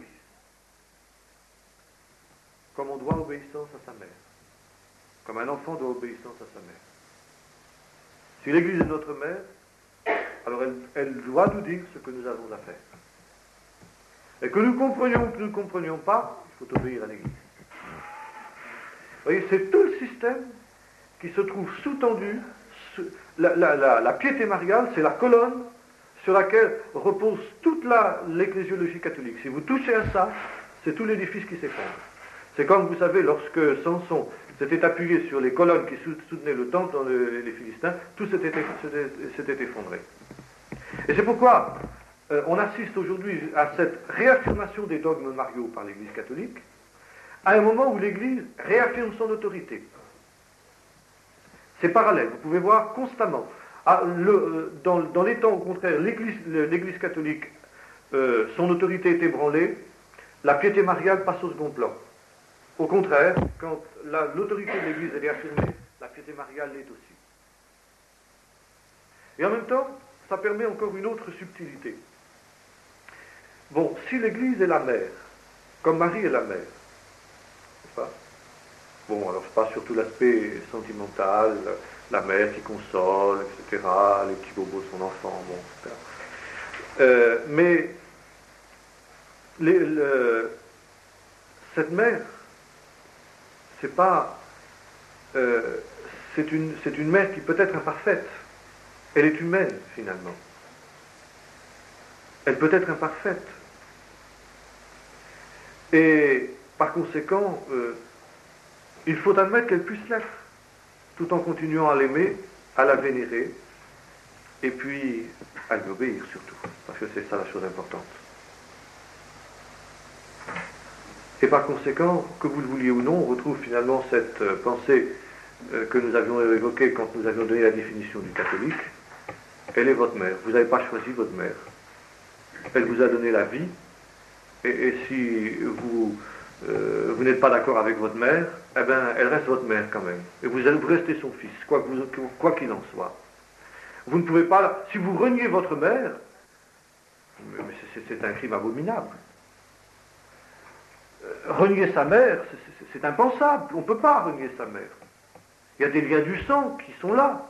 comme on doit obéissance à sa mère, comme un enfant doit obéissance à sa mère. Si l'Église est notre mère, alors elle, elle doit nous dire ce que nous avons à faire. Et que nous comprenions ou que nous ne comprenions pas, il faut obéir à l'Église. Vous voyez, c'est tout le système qui se trouve sous-tendu. Sous, la, la, la, la piété mariale, c'est la colonne sur laquelle repose toute la, l'ecclésiologie catholique. Si vous touchez à ça, c'est tout l'édifice qui s'effondre. C'est comme, vous savez, lorsque Samson s'était appuyé sur les colonnes qui soutenaient le temple dans le, les Philistins, tout s'était, s'était, s'était effondré. Et c'est pourquoi euh, on assiste aujourd'hui à cette réaffirmation des dogmes mariaux par l'Église catholique, à un moment où l'Église réaffirme son autorité. C'est parallèle, vous pouvez voir constamment. Ah, le, dans, dans les temps, au contraire, l'Église, l'Église catholique, euh, son autorité est ébranlée, la piété mariale passe au second plan. Au contraire, quand la, l'autorité de l'Église est réaffirmée, la piété mariale l'est aussi. Et en même temps, ça permet encore une autre subtilité. Bon, si l'Église est la mère, comme Marie est la mère, n'est-ce pas? Bon, alors je passe sur tout l'aspect sentimental, la mère qui console, et cetera, les petits bobos de son enfant, bon, et cetera. Euh, mais les, le, cette mère, c'est pas, euh, c'est une, c'est une mère qui peut être imparfaite. Elle est humaine finalement. Elle peut être imparfaite. Et par conséquent, euh, il faut admettre qu'elle puisse l'être, tout en continuant à l'aimer, à la vénérer, et puis à lui obéir surtout, parce que c'est ça la chose importante. Et par conséquent, que vous le vouliez ou non, on retrouve finalement cette euh, pensée euh, que nous avions évoquée quand nous avions donné la définition du catholique. Elle est votre mère. Vous n'avez pas choisi votre mère. Elle vous a donné la vie, et, et si vous, euh, vous n'êtes pas d'accord avec votre mère, eh bien, elle reste votre mère quand même. Et vous, vous restez son fils, quoi, que vous, quoi qu'il en soit. Vous ne pouvez pas, si vous reniez votre mère, mais c'est, c'est un crime abominable. Renier sa mère, c'est, c'est, c'est impensable. On ne peut pas renier sa mère. Il y a des liens du sang qui sont là.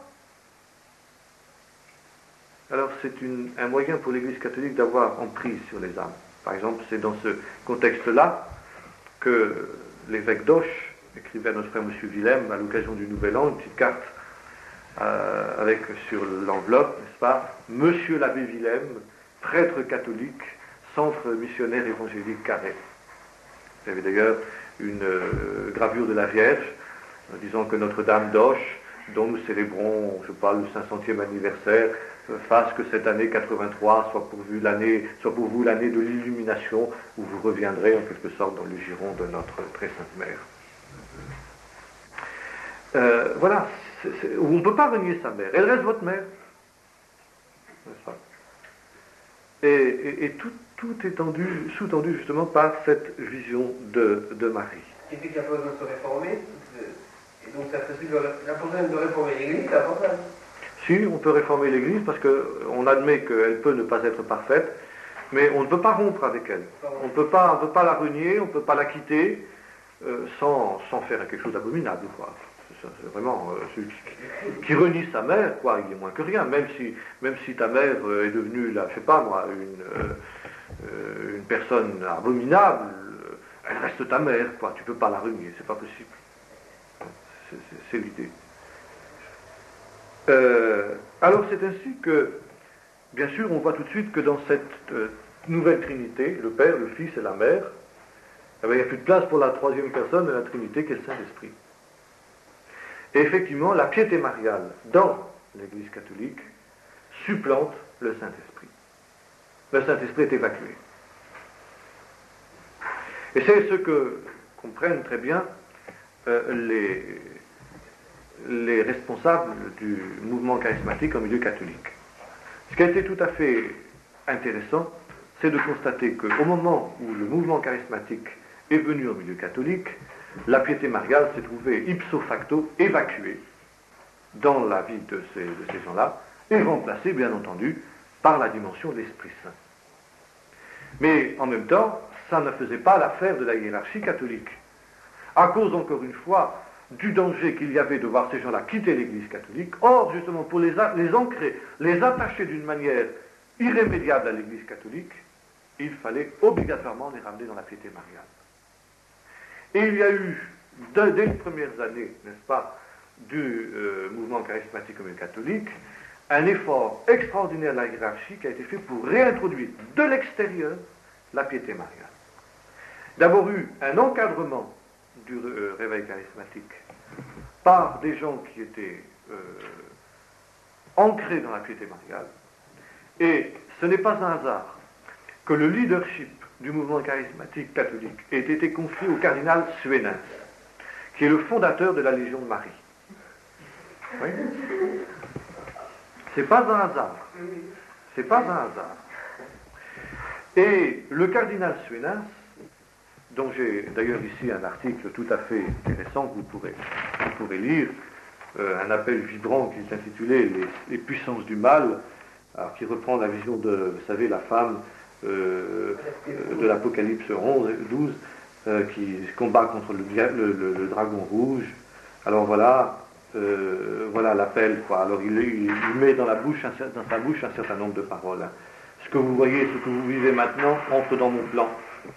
Alors c'est une, un moyen pour l'Église catholique d'avoir emprise sur les âmes. Par exemple, c'est dans ce contexte-là que l'évêque d'Auch écrivait à notre frère M. Willem, à l'occasion du Nouvel An, une petite carte euh, avec sur l'enveloppe, n'est-ce pas, Monsieur l'abbé Willem, prêtre catholique, centre missionnaire évangélique Carré. Il y avait d'ailleurs une euh, gravure de la Vierge, euh, disant que Notre-Dame d'Auch, dont nous célébrons, je parle, le cinq centième anniversaire, euh, fasse que cette année quatre-vingt-trois soit pour, vous l'année, soit pour vous l'année de l'illumination, où vous reviendrez en quelque sorte dans le giron de notre très sainte mère. Euh, voilà, c'est, c'est, on ne peut pas renier sa mère, elle reste votre mère, n'est-ce pas? Et, et, et tout, tout est tendu, sous-tendu justement par cette vision de, de Marie. Qui fait qu'il y a besoin de se réformer, et donc ça fait l'importance de réformer l'Église, c'est important. Si, on peut réformer l'Église parce qu'on admet qu'elle peut ne pas être parfaite, mais on ne peut pas rompre avec elle. On ne peut pas, on peut pas la renier, on ne peut pas la quitter euh, sans, sans faire quelque chose d'abominable, quoi. C'est vraiment euh, celui qui, qui renie sa mère, quoi, il est moins que rien. Même si, même si ta mère euh, est devenue, là, je sais pas moi, une, euh, euh, une personne abominable, euh, elle reste ta mère, quoi. Tu peux pas la renier, c'est pas possible. C'est, c'est, c'est l'idée. Euh, alors c'est ainsi que, bien sûr, on voit tout de suite que dans cette euh, nouvelle Trinité, le Père, le Fils et la Mère, eh bien, il n'y a plus de place pour la troisième personne de la Trinité qui est le Saint-Esprit. Et effectivement, la piété mariale dans l'Église catholique supplante le Saint-Esprit. Le Saint-Esprit est évacué. Et c'est ce que comprennent très bien euh, les, les responsables du mouvement charismatique en milieu catholique. Ce qui a été tout à fait intéressant, c'est de constater qu'au moment où le mouvement charismatique est venu au milieu catholique, la piété mariale s'est trouvée ipso facto évacuée dans la vie de ces, de ces gens-là et remplacée, bien entendu, par la dimension de l'Esprit Saint. Mais en même temps, ça ne faisait pas l'affaire de la hiérarchie catholique. À cause, encore une fois, du danger qu'il y avait de voir ces gens-là quitter l'Église catholique. Or, justement, pour les, a- les ancrer, les attacher d'une manière irrémédiable à l'Église catholique, il fallait obligatoirement les ramener dans la piété mariale. Et il y a eu, dès, dès les premières années, n'est-ce pas, du euh, mouvement charismatique comme catholique, un effort extraordinaire de la hiérarchie qui a été fait pour réintroduire de l'extérieur la piété mariale. D'abord eu un encadrement du euh, réveil charismatique par des gens qui étaient euh, ancrés dans la piété mariale. Et ce n'est pas un hasard que le leadership du mouvement charismatique catholique ait été confié au cardinal Suenens, qui est le fondateur de la Légion de Marie. Oui. C'est pas un hasard. C'est pas un hasard. Et le cardinal Suenens, dont j'ai d'ailleurs ici un article tout à fait intéressant que vous pourrez, vous pourrez lire, euh, un appel vibrant qui est intitulé les, les puissances du mal, alors, qui reprend la vision de, vous savez, la femme euh, de l'Apocalypse onze et douze, euh, qui combat contre le, le, le, le dragon rouge. Alors voilà, euh, voilà l'appel, quoi. Alors il, il, il met dans, la bouche un, dans sa bouche un certain nombre de paroles. Hein. Ce que vous voyez, ce que vous vivez maintenant, entre dans mon plan.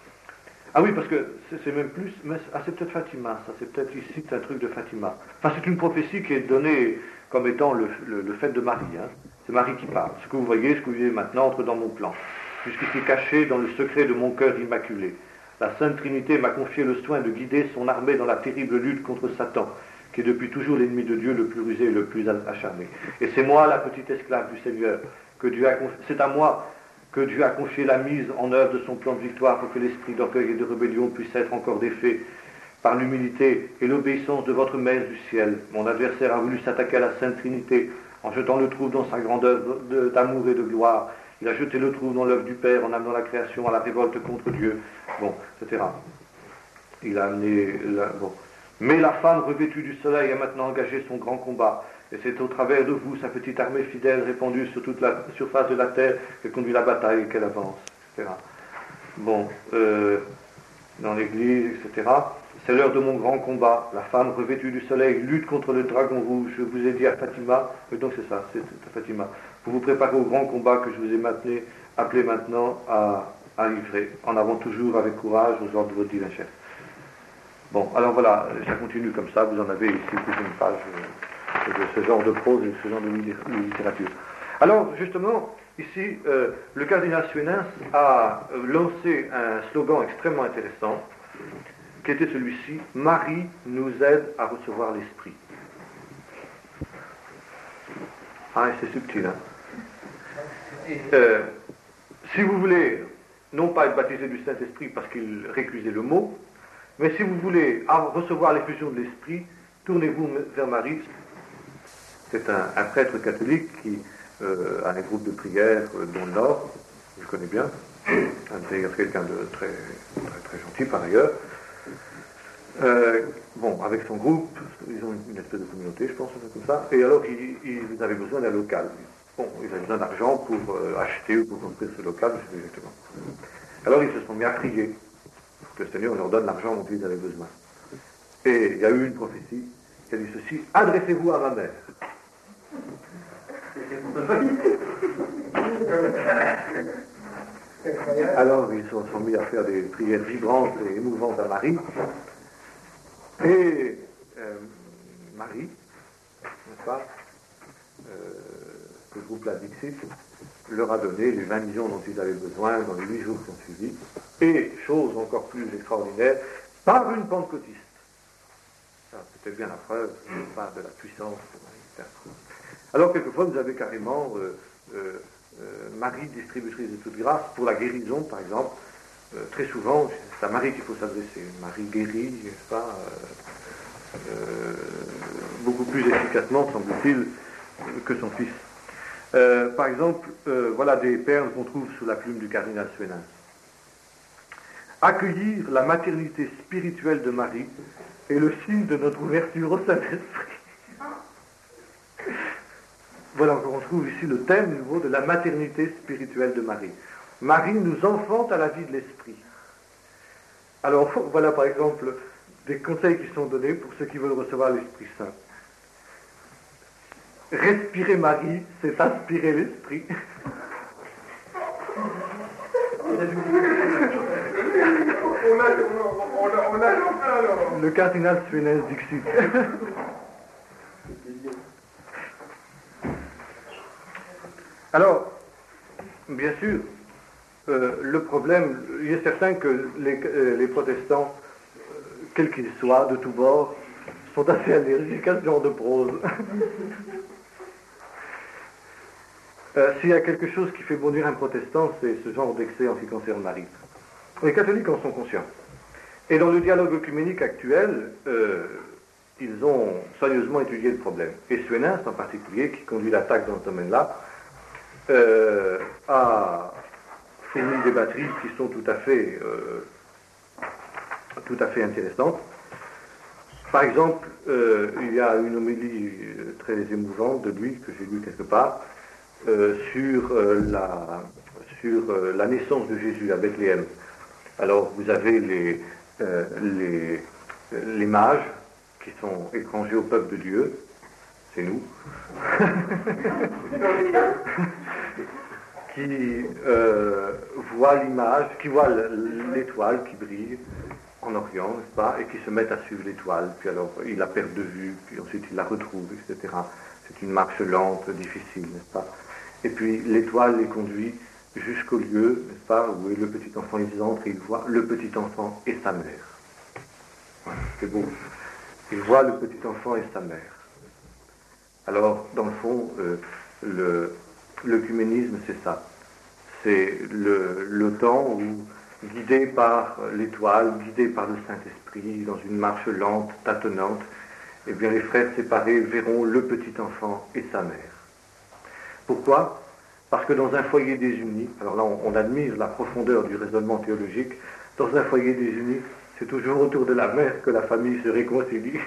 Ah oui, parce que c'est, c'est même plus, mais, ah, c'est peut-être Fatima, ça, c'est peut-être ici, c'est un truc de Fatima. Enfin, c'est une prophétie qui est donnée comme étant le, le, le fait de Marie. Hein. C'est Marie qui parle. Ce que vous voyez, ce que vous vivez maintenant, entre dans mon plan. Jusqu'ici caché dans le secret de mon cœur immaculé. La Sainte Trinité m'a confié le soin de guider son armée dans la terrible lutte contre Satan, qui est depuis toujours l'ennemi de Dieu le plus rusé et le plus acharné. Et c'est moi, la petite esclave du Seigneur, que Dieu a confié, c'est à moi que Dieu a confié la mise en œuvre de son plan de victoire pour que l'esprit d'orgueil et de rébellion puisse être encore défait par l'humilité et l'obéissance de votre Mère du ciel. Mon adversaire a voulu s'attaquer à la Sainte Trinité en jetant le trouble dans sa grandeur de, d'amour et de gloire. Il a jeté le trouble dans l'œuvre du Père en amenant la création à la révolte contre Dieu. Bon, et cetera. Il a amené... La, bon. Mais la femme revêtue du soleil a maintenant engagé son grand combat. Et c'est au travers de vous, sa petite armée fidèle répandue sur toute la surface de la terre, qu'elle conduit la bataille et qu'elle avance, et cetera. Bon, euh, dans l'église, et cetera. C'est l'heure de mon grand combat. La femme revêtue du soleil lutte contre le dragon rouge. Je vous ai dit à Fatima, et donc c'est ça, c'est à Fatima, pour vous préparer au grand combat que je vous ai maintenu, appelé maintenant à, à livrer, en avant toujours avec courage aux ordres de votre divin chef. Bon, alors voilà, ça continue comme ça, vous en avez ici toute une page euh, de ce genre de prose et de ce genre de littérature. Alors, justement, ici, euh, le cardinal Suenens a euh, lancé un slogan extrêmement intéressant, qui était celui-ci, « Marie nous aide à recevoir l'Esprit ». Ah, c'est subtil, hein. Euh, si vous voulez, non pas être baptisé du Saint-Esprit parce qu'il récusait le mot, mais si vous voulez recevoir l'effusion de l'Esprit, tournez-vous vers Marie. C'est un, un prêtre catholique qui euh, a un groupe de prière euh, dans le Nord, je connais bien, d'ailleurs quelqu'un de très, très, très gentil par ailleurs. Euh, bon, avec son groupe, ils ont une espèce de communauté, je pense, un peu comme ça, et alors ils, ils avaient besoin d'un local. Bon, ils avaient besoin d'argent pour euh, acheter ou pour construire ce local, je sais plus exactement. Alors ils se sont mis à prier pour que le Seigneur leur donne l'argent dont ils avaient besoin. Et il y a eu une prophétie qui a dit ceci: adressez-vous à ma mère. Alors ils se sont mis à faire des prières vibrantes et émouvantes à Marie. Et euh, Marie, n'est-ce pas, euh, ce groupe-là Dixit, leur a donné les vingt millions dont ils avaient besoin dans les huit jours qui ont suivi, et, chose encore plus extraordinaire, par une pentecôtiste. Ça, c'était bien la preuve, pas de la puissance de Marie. Alors, quelquefois, vous avez carrément euh, euh, euh, Marie, distributrice de toute grâce, pour la guérison, par exemple. Euh, très souvent, c'est à Marie qu'il faut s'adresser. Marie guérit, n'est-ce pas, euh, euh, beaucoup plus efficacement, semble-t-il, que son fils. Euh, par exemple, euh, voilà des perles qu'on trouve sous la plume du cardinal Suénens. Accueillir la maternité spirituelle de Marie est le signe de notre ouverture au Saint-Esprit. Voilà, on trouve ici le thème nouveau de la maternité spirituelle de Marie. Marie nous enfante à la vie de l'Esprit. Alors, voilà par exemple des conseils qui sont donnés pour ceux qui veulent recevoir l'Esprit Saint. Respirer Marie, c'est aspirer l'Esprit. On a, on a, on a alors. Le cardinal Suénens Dixit. Alors, bien sûr, euh, le problème, il est certain que les, euh, les protestants, euh, quels qu'ils soient, de tous bords, sont assez allergiques à ce genre de prose. euh, S'il y a quelque chose qui fait bondir un protestant, c'est ce genre d'excès en ce qui concerne Marie. Les catholiques en sont conscients. Et dans le dialogue œcuménique actuel, euh, ils ont soigneusement étudié le problème. Et Suénens, en particulier, qui conduit l'attaque dans ce domaine-là, euh, a fourni des batteries qui sont tout à fait, euh, tout à fait intéressantes. Par exemple, euh, il y a une homélie très émouvante de lui, que j'ai lue quelque part, euh, sur, euh, la, sur euh, la naissance de Jésus à Bethléem. Alors, vous avez les, euh, les, les mages qui sont étrangers au peuple de Dieu, c'est nous, qui euh, voient l'image, qui voient l'étoile qui brille en Orient, n'est-ce pas, et qui se mettent à suivre l'étoile, puis alors ils la perdent de vue, puis ensuite ils la retrouvent, et cetera. C'est une marche lente, difficile, n'est-ce pas. Et puis l'étoile les conduit jusqu'au lieu, n'est-ce pas, où est le petit enfant. Ils entrent et ils voient le petit enfant et sa mère. Voilà, c'est beau. Ils voient le petit enfant et sa mère. Alors, dans le fond, euh, le, l'œcuménisme, c'est ça. C'est le, le temps où, guidé par l'étoile, guidé par le Saint-Esprit, dans une marche lente, tâtonnante, eh bien, les frères séparés verront le petit enfant et sa mère. Pourquoi ? Parce que dans un foyer désuni, alors là on, on admire la profondeur du raisonnement théologique, dans un foyer désuni, c'est toujours autour de la mère que la famille se réconcilie.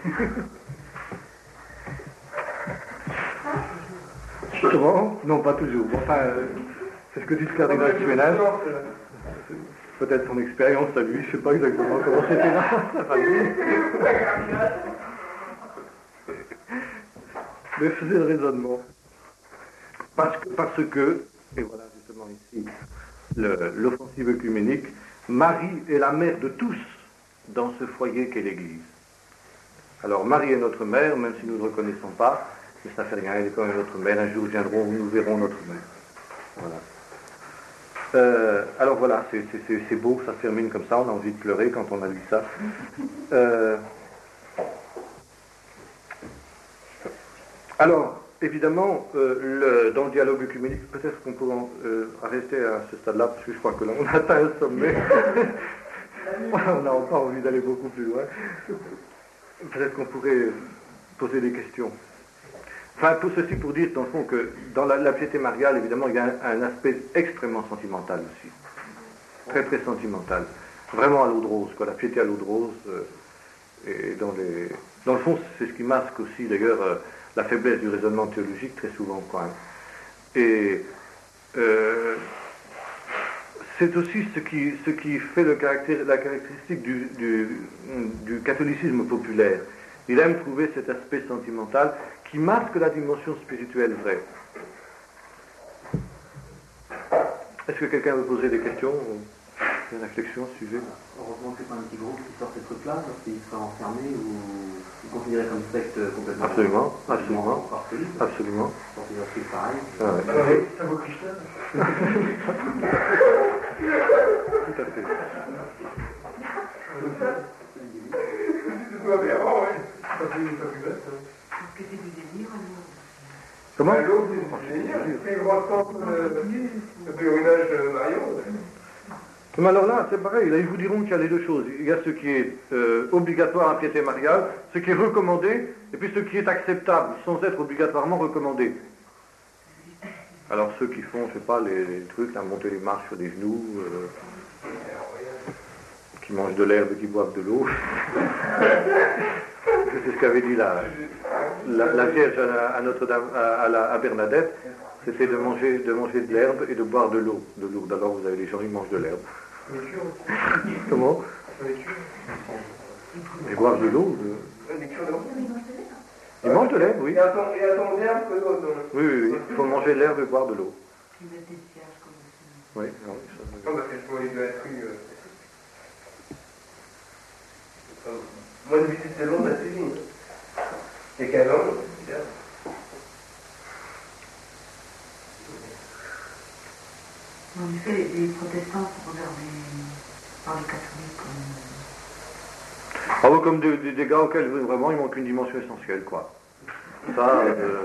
Souvent, non pas toujours, enfin, euh, c'est ce que dit le cardinal Suénens, peut-être son expérience à lui, je ne sais pas exactement comment c'était là, sa famille. Mais faisait le raisonnement. Parce que, parce que, et voilà justement ici le, l'offensive œcuménique, Marie est la mère de tous dans ce foyer qu'est l'Église. Alors Marie est notre mère, même si nous ne le reconnaissons pas, mais ça fait rien, elle est quand même notre mère. Un jour viendront où nous verrons notre mère. Voilà. Euh, alors voilà, c'est, c'est, c'est, c'est beau, ça se termine comme ça, on a envie de pleurer quand on a lu ça. Euh, alors, évidemment, euh, le, dans le dialogue œcuménique, peut-être qu'on pourrait euh, arrêter à ce stade-là, parce que je crois que là, on a atteint le sommet. On n'a pas envie d'aller beaucoup plus loin. Peut-être qu'on pourrait poser des questions. Enfin, tout ceci pour dire, dans le fond, que dans la, la piété mariale, évidemment, il y a un, un aspect extrêmement sentimental aussi. Très, très sentimental. Vraiment à l'eau de rose, quoi. La piété à l'eau de rose, euh, Et dans, les, dans le fond, c'est ce qui masque aussi, d'ailleurs, euh, la faiblesse du raisonnement théologique, très souvent, quand même. Et euh, c'est aussi ce qui, ce qui fait le caractère, la caractéristique du, du, du catholicisme populaire. Il aime trouver cet aspect sentimental qui masque la dimension spirituelle vraie. Est-ce que quelqu'un veut poser des questions ou des réflexions, sujet? Heureusement que c'est pas un petit groupe qui sort ces trucs-là, parce qu'il serait enfermé ou il considéré comme secte complètement. Absolument, absolument, absolument. Pour des trucs pareils. Ah ouais. Ah oui, ça vaut Krishna. Tout à fait. C'est tout aberrant, oui. Ça fait une fabulette. Est-ce que c'est du délire alors? Comment? L'autre, c'est du délire. C'est le grand centre de pèlerinage Marion. Mais alors là, c'est pareil, là, ils vous diront qu'il y a les deux choses. Il y a ce qui est euh, obligatoire à piété mariale, ce qui est recommandé, et puis ce qui est acceptable, sans être obligatoirement recommandé. Alors ceux qui font, je sais pas, les, les trucs, là, monter les marches sur des genoux, euh, qui mangent de l'herbe et qui boivent de l'eau. C'est ce qu'avait dit la, la, la Vierge à, à Notre-Dame, à, à, la, à Bernadette, c'était de manger, de manger de l'herbe et de boire de l'eau. De l'eau. D'abord, vous avez les gens qui mangent de l'herbe. Comment? Ils boivent de l'eau. De... Ils mangent de l'herbe, oui. Il y a ton d'herbe que l'autre. Oui, oui, oui. Il faut manger de l'herbe et boire de l'eau. Ils mettent des cierges comme ça. Oui, non, ça... Non, parce que je pourrais lui être eu. Moi, une visite de Londres, c'est fini. Et qu'à Londres, c'est bien. En effet, les, les protestants sont regardés par les catholiques comme... Ah oui, comme des, des, des gars auxquels vraiment il manque une dimension essentielle, quoi. Ça, euh...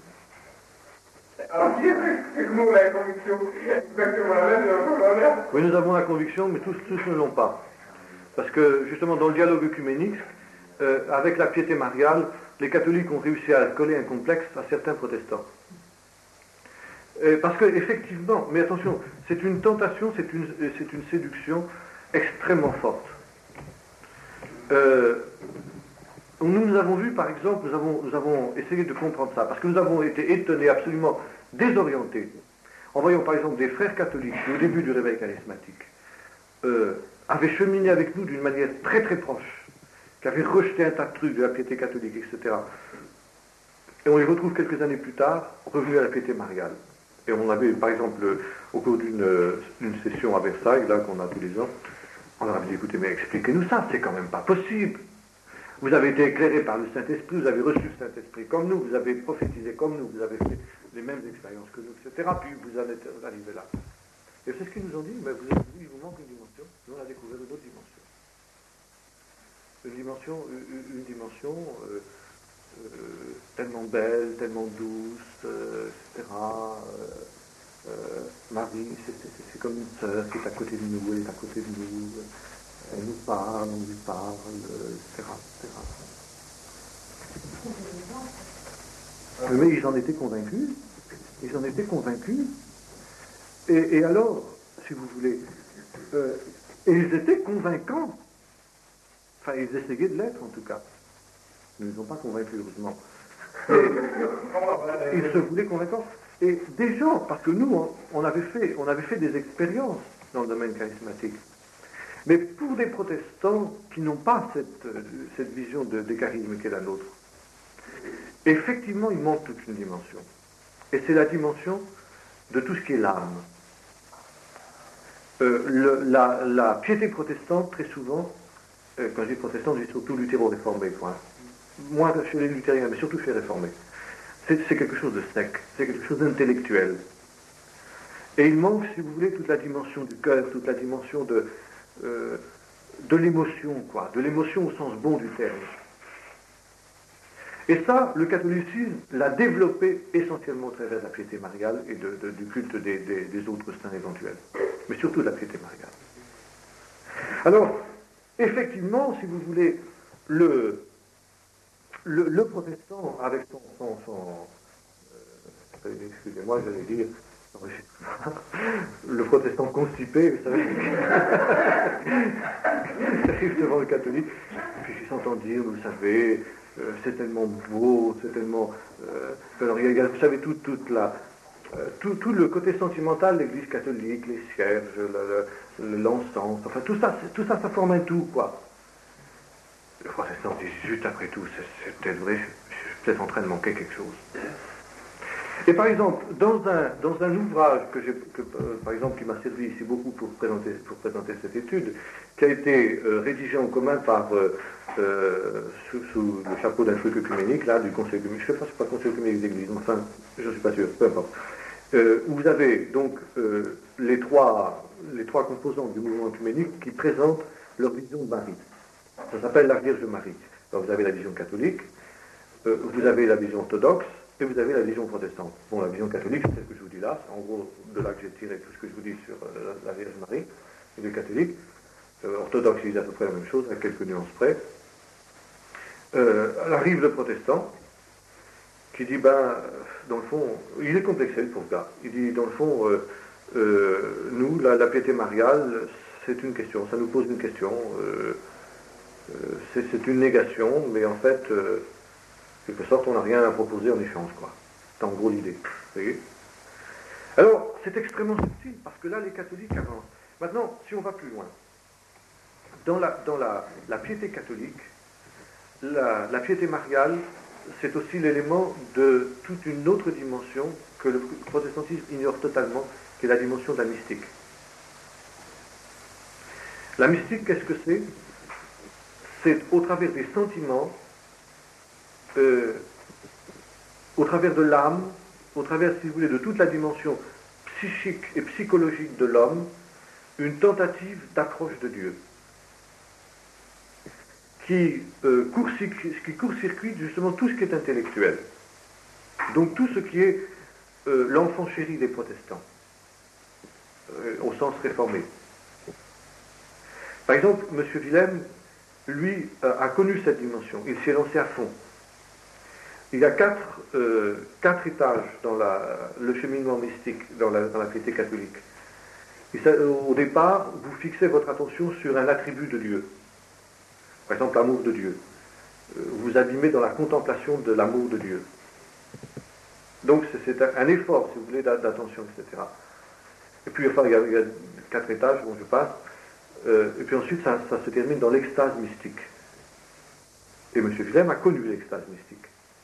Alors, qui est que nous, on a la conviction exactement la même, la même. Oui, nous avons la conviction, mais tous, tous ne l'ont pas. Parce que, justement, dans le dialogue œcuménique, euh, avec la piété mariale, les catholiques ont réussi à coller un complexe à certains protestants. Euh, parce que, effectivement, mais attention, c'est une tentation, c'est une, c'est une séduction extrêmement forte. Euh, nous, nous avons vu, par exemple, nous avons, nous avons essayé de comprendre ça, parce que nous avons été étonnés, absolument désorientés, en voyant, par exemple, des frères catholiques, qui, au début du réveil charismatique, euh, avaient cheminé avec nous d'une manière très très proche, qui avaient rejeté un tas de trucs de la piété catholique, et cetera. Et on les retrouve quelques années plus tard, revenus à la piété mariale. Et on avait, par exemple, au cours d'une, d'une session à Versailles, là, qu'on a tous les ans, on leur avait dit, écoutez, mais expliquez-nous ça, c'est quand même pas possible. Vous avez été éclairés par le Saint-Esprit, vous avez reçu le Saint-Esprit comme nous, vous avez prophétisé comme nous, vous avez fait les mêmes expériences que nous, et cetera. Puis vous en êtes arrivés là. Et c'est ce qu'ils nous ont dit, mais vous avez dit, il vous manque une dimension. Nous, on a découvert une autre dimension. Une dimension, une, une dimension euh, euh, tellement belle, tellement douce, euh, et cetera. Euh, euh, Marie, c'est, c'est, c'est comme une sœur qui est à côté de nous, elle est à côté de nous, elle nous parle, on lui parle, et cetera, et cetera. Mais ils en étaient convaincus, ils en étaient convaincus, et, et alors, si vous voulez, euh, et ils étaient convaincants, enfin ils essayaient de l'être en tout cas, ils ne les ont pas convaincus heureusement, mais ils se voulaient convaincants. Et des gens, parce que nous, on avait fait, on avait fait des expériences dans le domaine charismatique, mais pour des protestants qui n'ont pas cette, cette vision de, des charismes qui est la nôtre, effectivement, il manque toute une dimension. Et c'est la dimension de tout ce qui est l'âme. Euh, le, la, la piété protestante, très souvent, euh, quand je dis protestant, je dis surtout luthéro-réformé, point. Moins chez les luthériens, mais surtout chez les réformés. C'est, c'est quelque chose de sec, c'est quelque chose d'intellectuel. Et il manque, si vous voulez, toute la dimension du cœur, toute la dimension de, euh, de l'émotion, quoi, de l'émotion au sens bon du terme. Et ça, le catholicisme l'a développé essentiellement au travers de la piété mariale et de, de, du culte des, des, des autres saints éventuels, mais surtout de la piété mariale. Alors, effectivement, si vous voulez, le, le, le protestant, avec son... son, son euh, excusez-moi, j'allais dire... le protestant constipé, vous savez, c'est justement le catholique. réfléchissant en dire, vous savez, euh, c'est tellement beau, c'est tellement... Euh, alors, il y a, vous savez, tout, toute la, euh, tout, tout le côté sentimental de l'Église catholique, les cierges, le, le, l'encens, enfin tout ça, tout ça, ça forme un tout, quoi. Le protestant dit, juste après tout, c'est, c'est peut-être vrai, je, je suis peut-être en train de manquer quelque chose. Et par exemple, dans un, dans un ouvrage que j'ai, que, euh, par exemple, qui m'a servi ici beaucoup pour présenter, pour présenter cette étude, qui a été euh, rédigé en commun par, euh, euh, sous, sous le chapeau d'un truc œcuménique, là, du Conseil œcuménique, je ne sais pas si c'est pas le Conseil œcuménique des Églises, enfin, je ne suis pas sûr, peu importe, euh, où vous avez donc euh, les, trois, les trois composants du mouvement œcuménique qui présentent leur vision de Marie. Ça s'appelle la Vierge Marie. Alors vous avez la vision catholique, euh, vous avez la vision orthodoxe, et vous avez la vision protestante. Bon, la vision catholique, c'est celle que je vous dis là, c'est en gros de là que j'ai tiré tout ce que je vous dis sur euh, la, la Vierge Marie, et les catholiques. Euh, orthodoxe, ils disent à peu près la même chose, à quelques nuances près. Euh, arrive le protestant, qui dit, ben, dans le fond, il est complexé, le pauvre gars. Il dit, dans le fond, euh, euh, nous, la, la piété mariale, c'est une question, ça nous pose une question, euh, euh, c'est, c'est une négation, mais en fait... Euh, quelque sorte, on n'a rien à proposer en échange, quoi. C'est en gros l'idée. Vous voyez ? Alors, c'est extrêmement subtil, parce que là, les catholiques avancent. Maintenant, si on va plus loin, dans la, dans la, la piété catholique, la, la piété mariale, c'est aussi l'élément de toute une autre dimension que le protestantisme ignore totalement, qui est la dimension de la mystique. La mystique, qu'est-ce que c'est ? C'est au travers des sentiments, Euh, au travers de l'âme, au travers, si vous voulez, de toute la dimension psychique et psychologique de l'homme, une tentative d'approche de Dieu, qui, euh, court-circuite, qui court-circuite justement tout ce qui est intellectuel. Donc tout ce qui est euh, l'enfant chéri des protestants, euh, au sens réformé. Par exemple, M. Willem, lui, euh, a connu cette dimension, il s'est lancé à fond. Il y a quatre, euh, quatre étages dans la, le cheminement mystique, dans la, dans la piété catholique. Et ça, au départ, vous fixez votre attention sur un attribut de Dieu. Par exemple, l'amour de Dieu. Euh, vous abîmez dans la contemplation de l'amour de Dieu. Donc c'est, c'est un, un effort, si vous voulez, d'attention, et cetera. Et puis, enfin, il y a, il y a quatre étages, bon, je passe. Euh, et puis ensuite, ça, ça se termine dans l'extase mystique. Et M. Willem a connu l'extase mystique.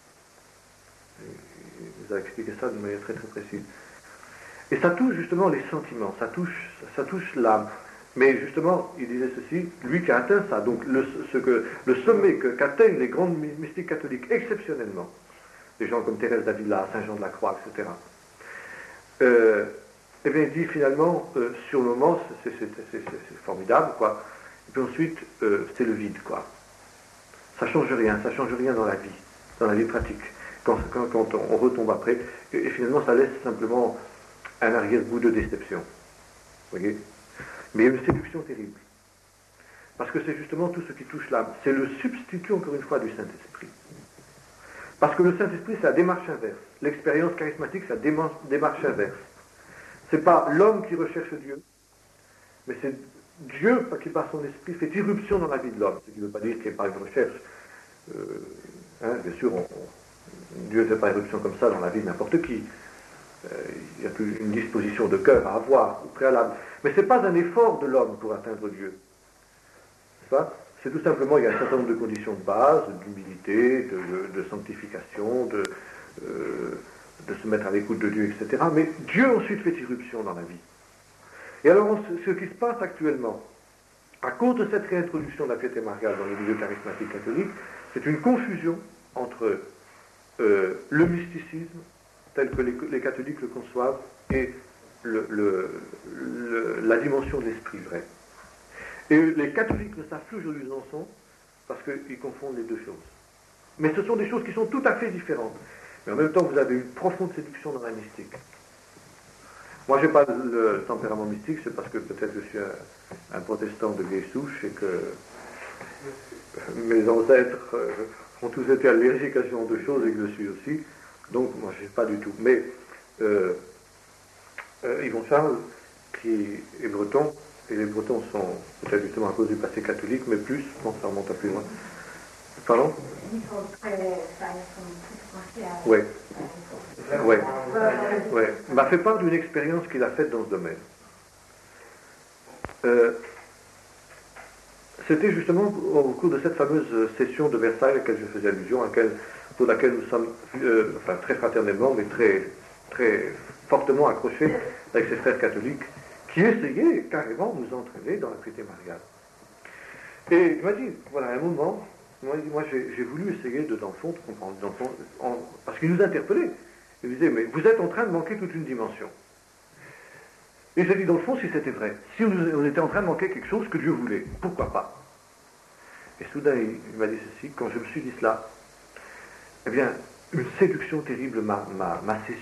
Il vous a expliqué ça de manière très très précise. Et ça touche justement les sentiments, ça touche, ça touche l'âme. Mais justement, il disait ceci, lui qui a atteint ça, donc le, ce que, le sommet que, qu'atteignent les grandes mystiques catholiques exceptionnellement, des gens comme Thérèse d'Avila, Saint Jean de la Croix, et cetera. Euh, et bien il dit finalement, euh, sur le moment, c'est, c'est, c'est, c'est, c'est formidable, quoi. Et puis ensuite, euh, c'est le vide, quoi. Ça change rien, ça change rien dans la vie, dans la vie pratique. Quand, quand, quand on retombe après, et, et finalement ça laisse simplement un arrière-goût de déception. Vous voyez ? Mais il y a une séduction terrible. Parce que c'est justement tout ce qui touche l'âme. C'est le substitut, encore une fois, du Saint-Esprit. Parce que le Saint-Esprit, c'est la démarche inverse. L'expérience charismatique, c'est la démarche inverse. C'est pas l'homme qui recherche Dieu, mais c'est Dieu qui, par son esprit, fait irruption dans la vie de l'homme. Ce qui ne veut pas dire qu'il n'y a pas une recherche. Euh, hein, bien sûr, on, on Dieu ne fait pas éruption comme ça dans la vie de n'importe qui. Euh, il y a plus une disposition de cœur à avoir au préalable. Mais ce n'est pas un effort de l'homme pour atteindre Dieu. C'est ça ? C'est tout simplement, il y a un certain nombre de conditions de base, d'humilité, de, de, de sanctification, de, euh, de se mettre à l'écoute de Dieu, et cetera. Mais Dieu ensuite fait irruption dans la vie. Et alors, on, ce qui se passe actuellement, à cause de cette réintroduction de la piété mariale dans les milieux charismatiques catholiques, c'est une confusion entre Euh, le mysticisme tel que les, les catholiques le conçoivent et le, le, le, la dimension de l'esprit vrai. Et les catholiques ne savent plus aujourd'hui où ils en sont parce qu'ils confondent les deux choses. Mais ce sont des choses qui sont tout à fait différentes. Mais en même temps, vous avez une profonde séduction dans la mystique. Moi, je n'ai pas le tempérament mystique, c'est parce que peut-être je suis un, un protestant de vieille souche et que mes ancêtres euh, ont tous été allergiques à ce genre de choses et que je suis aussi. Donc, moi, je ne sais pas du tout. Mais euh, euh, Yvon Charles, qui est breton, Et les Bretons sont, peut-être justement à cause du passé catholique, mais plus, bon, ça remonte à plus loin. Pardon? Ils sont très, enfin, ils sont plus pensés à... Oui. Oui. Oui. Il m'a fait part d'une expérience qu'il a faite dans ce domaine. Euh, C'était justement au cours de cette fameuse session de Versailles à laquelle je faisais allusion, à laquelle, pour laquelle nous sommes euh, enfin, très fraternellement, mais très, très fortement accrochés avec ses frères catholiques, qui essayaient carrément de nous entraîner dans la piété mariale. Et il m'a dit, voilà, à un moment, moi, moi j'ai, j'ai voulu essayer de, dans le fond, de comprendre, dans le fond, en, parce qu'il nous interpellait. Il nous disait, mais vous êtes en train de manquer toute une dimension. Et j'ai dit, dans le fond, si c'était vrai, si on, on était en train de manquer quelque chose que Dieu voulait, pourquoi pas? Et soudain, il, il m'a dit ceci, quand je me suis dit cela, eh bien, une séduction terrible m'a, m'a, m'a saisi.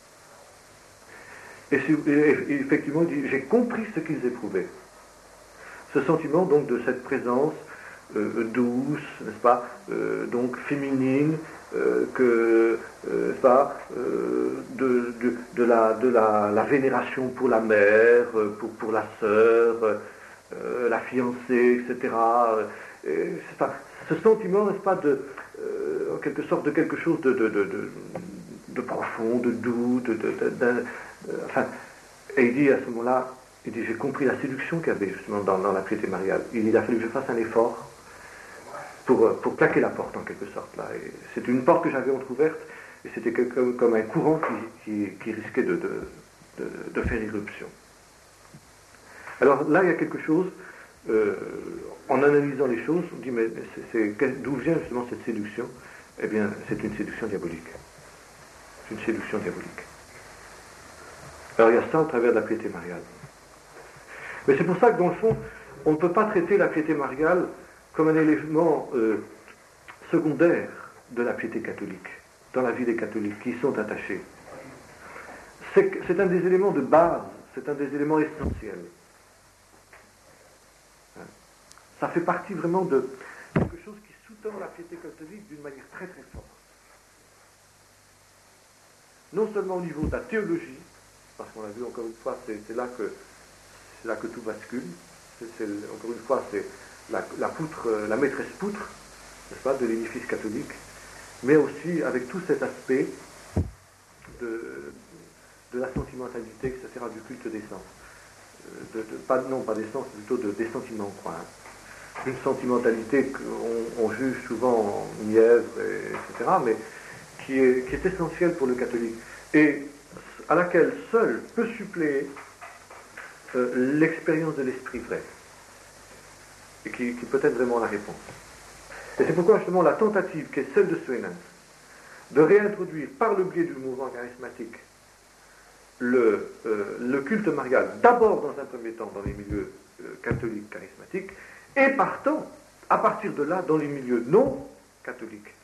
Et, et, et effectivement, il dit, j'ai compris ce qu'ils éprouvaient. Ce sentiment, donc, de cette présence euh, douce, n'est-ce pas, euh, donc féminine, euh, que, euh, pas, euh, de, de, de, la, de la, la vénération pour la mère, pour, pour la sœur, euh, la fiancée, et cetera. Et, pas, ce sentiment, n'est-ce pas, de, euh, en quelque sorte, de quelque chose de, de, de, de, de profond, de doux, de, de, de, de, de enfin, et il dit à ce moment-là, il dit, j'ai compris la séduction qu'il y avait justement dans, dans la piété mariale. Il, il a fallu que je fasse un effort pour, pour claquer la porte en quelque sorte. Là. Et c'était une porte que j'avais entrouverte et c'était comme, comme un courant qui, qui, qui risquait de, de, de, de faire irruption. Alors là, il y a quelque chose, euh, en analysant les choses, on dit, mais c'est, c'est, d'où vient justement cette séduction? Eh bien, c'est une séduction diabolique. C'est une séduction diabolique. Alors il y a ça au travers de la piété mariale. Mais c'est pour ça que dans le fond, on ne peut pas traiter la piété mariale comme un élément euh, secondaire de la piété catholique, dans la vie des catholiques qui y sont attachés. C'est, c'est un des éléments de base, c'est un des éléments essentiels. Hein? Ça fait partie vraiment de quelque chose qui sous-tend la piété catholique d'une manière très très forte. Non seulement au niveau de la théologie, parce qu'on l'a vu encore une fois, c'est, c'est là que c'est là que tout bascule. C'est, c'est, encore une fois, c'est la, la poutre, la maîtresse poutre, n'est-ce pas, de l'édifice catholique, mais aussi avec tout cet aspect de, de la sentimentalité, et cetera, du culte des sens. De, de, pas, non, pas des sens, plutôt de, des sentiments, quoi. Hein. Une sentimentalité qu'on on juge souvent mièvre, et, etc., mais qui est, qui est essentielle pour le catholique, et à laquelle seul peut suppléer euh, l'expérience de l'esprit vrai, et qui, qui peut être vraiment la réponse. Et c'est pourquoi justement la tentative qui est celle de Suenens, de réintroduire par le biais du mouvement charismatique le, euh, le culte marial, d'abord dans un premier temps dans les milieux euh, catholiques charismatiques, et partant, à partir de là, dans les milieux non catholiques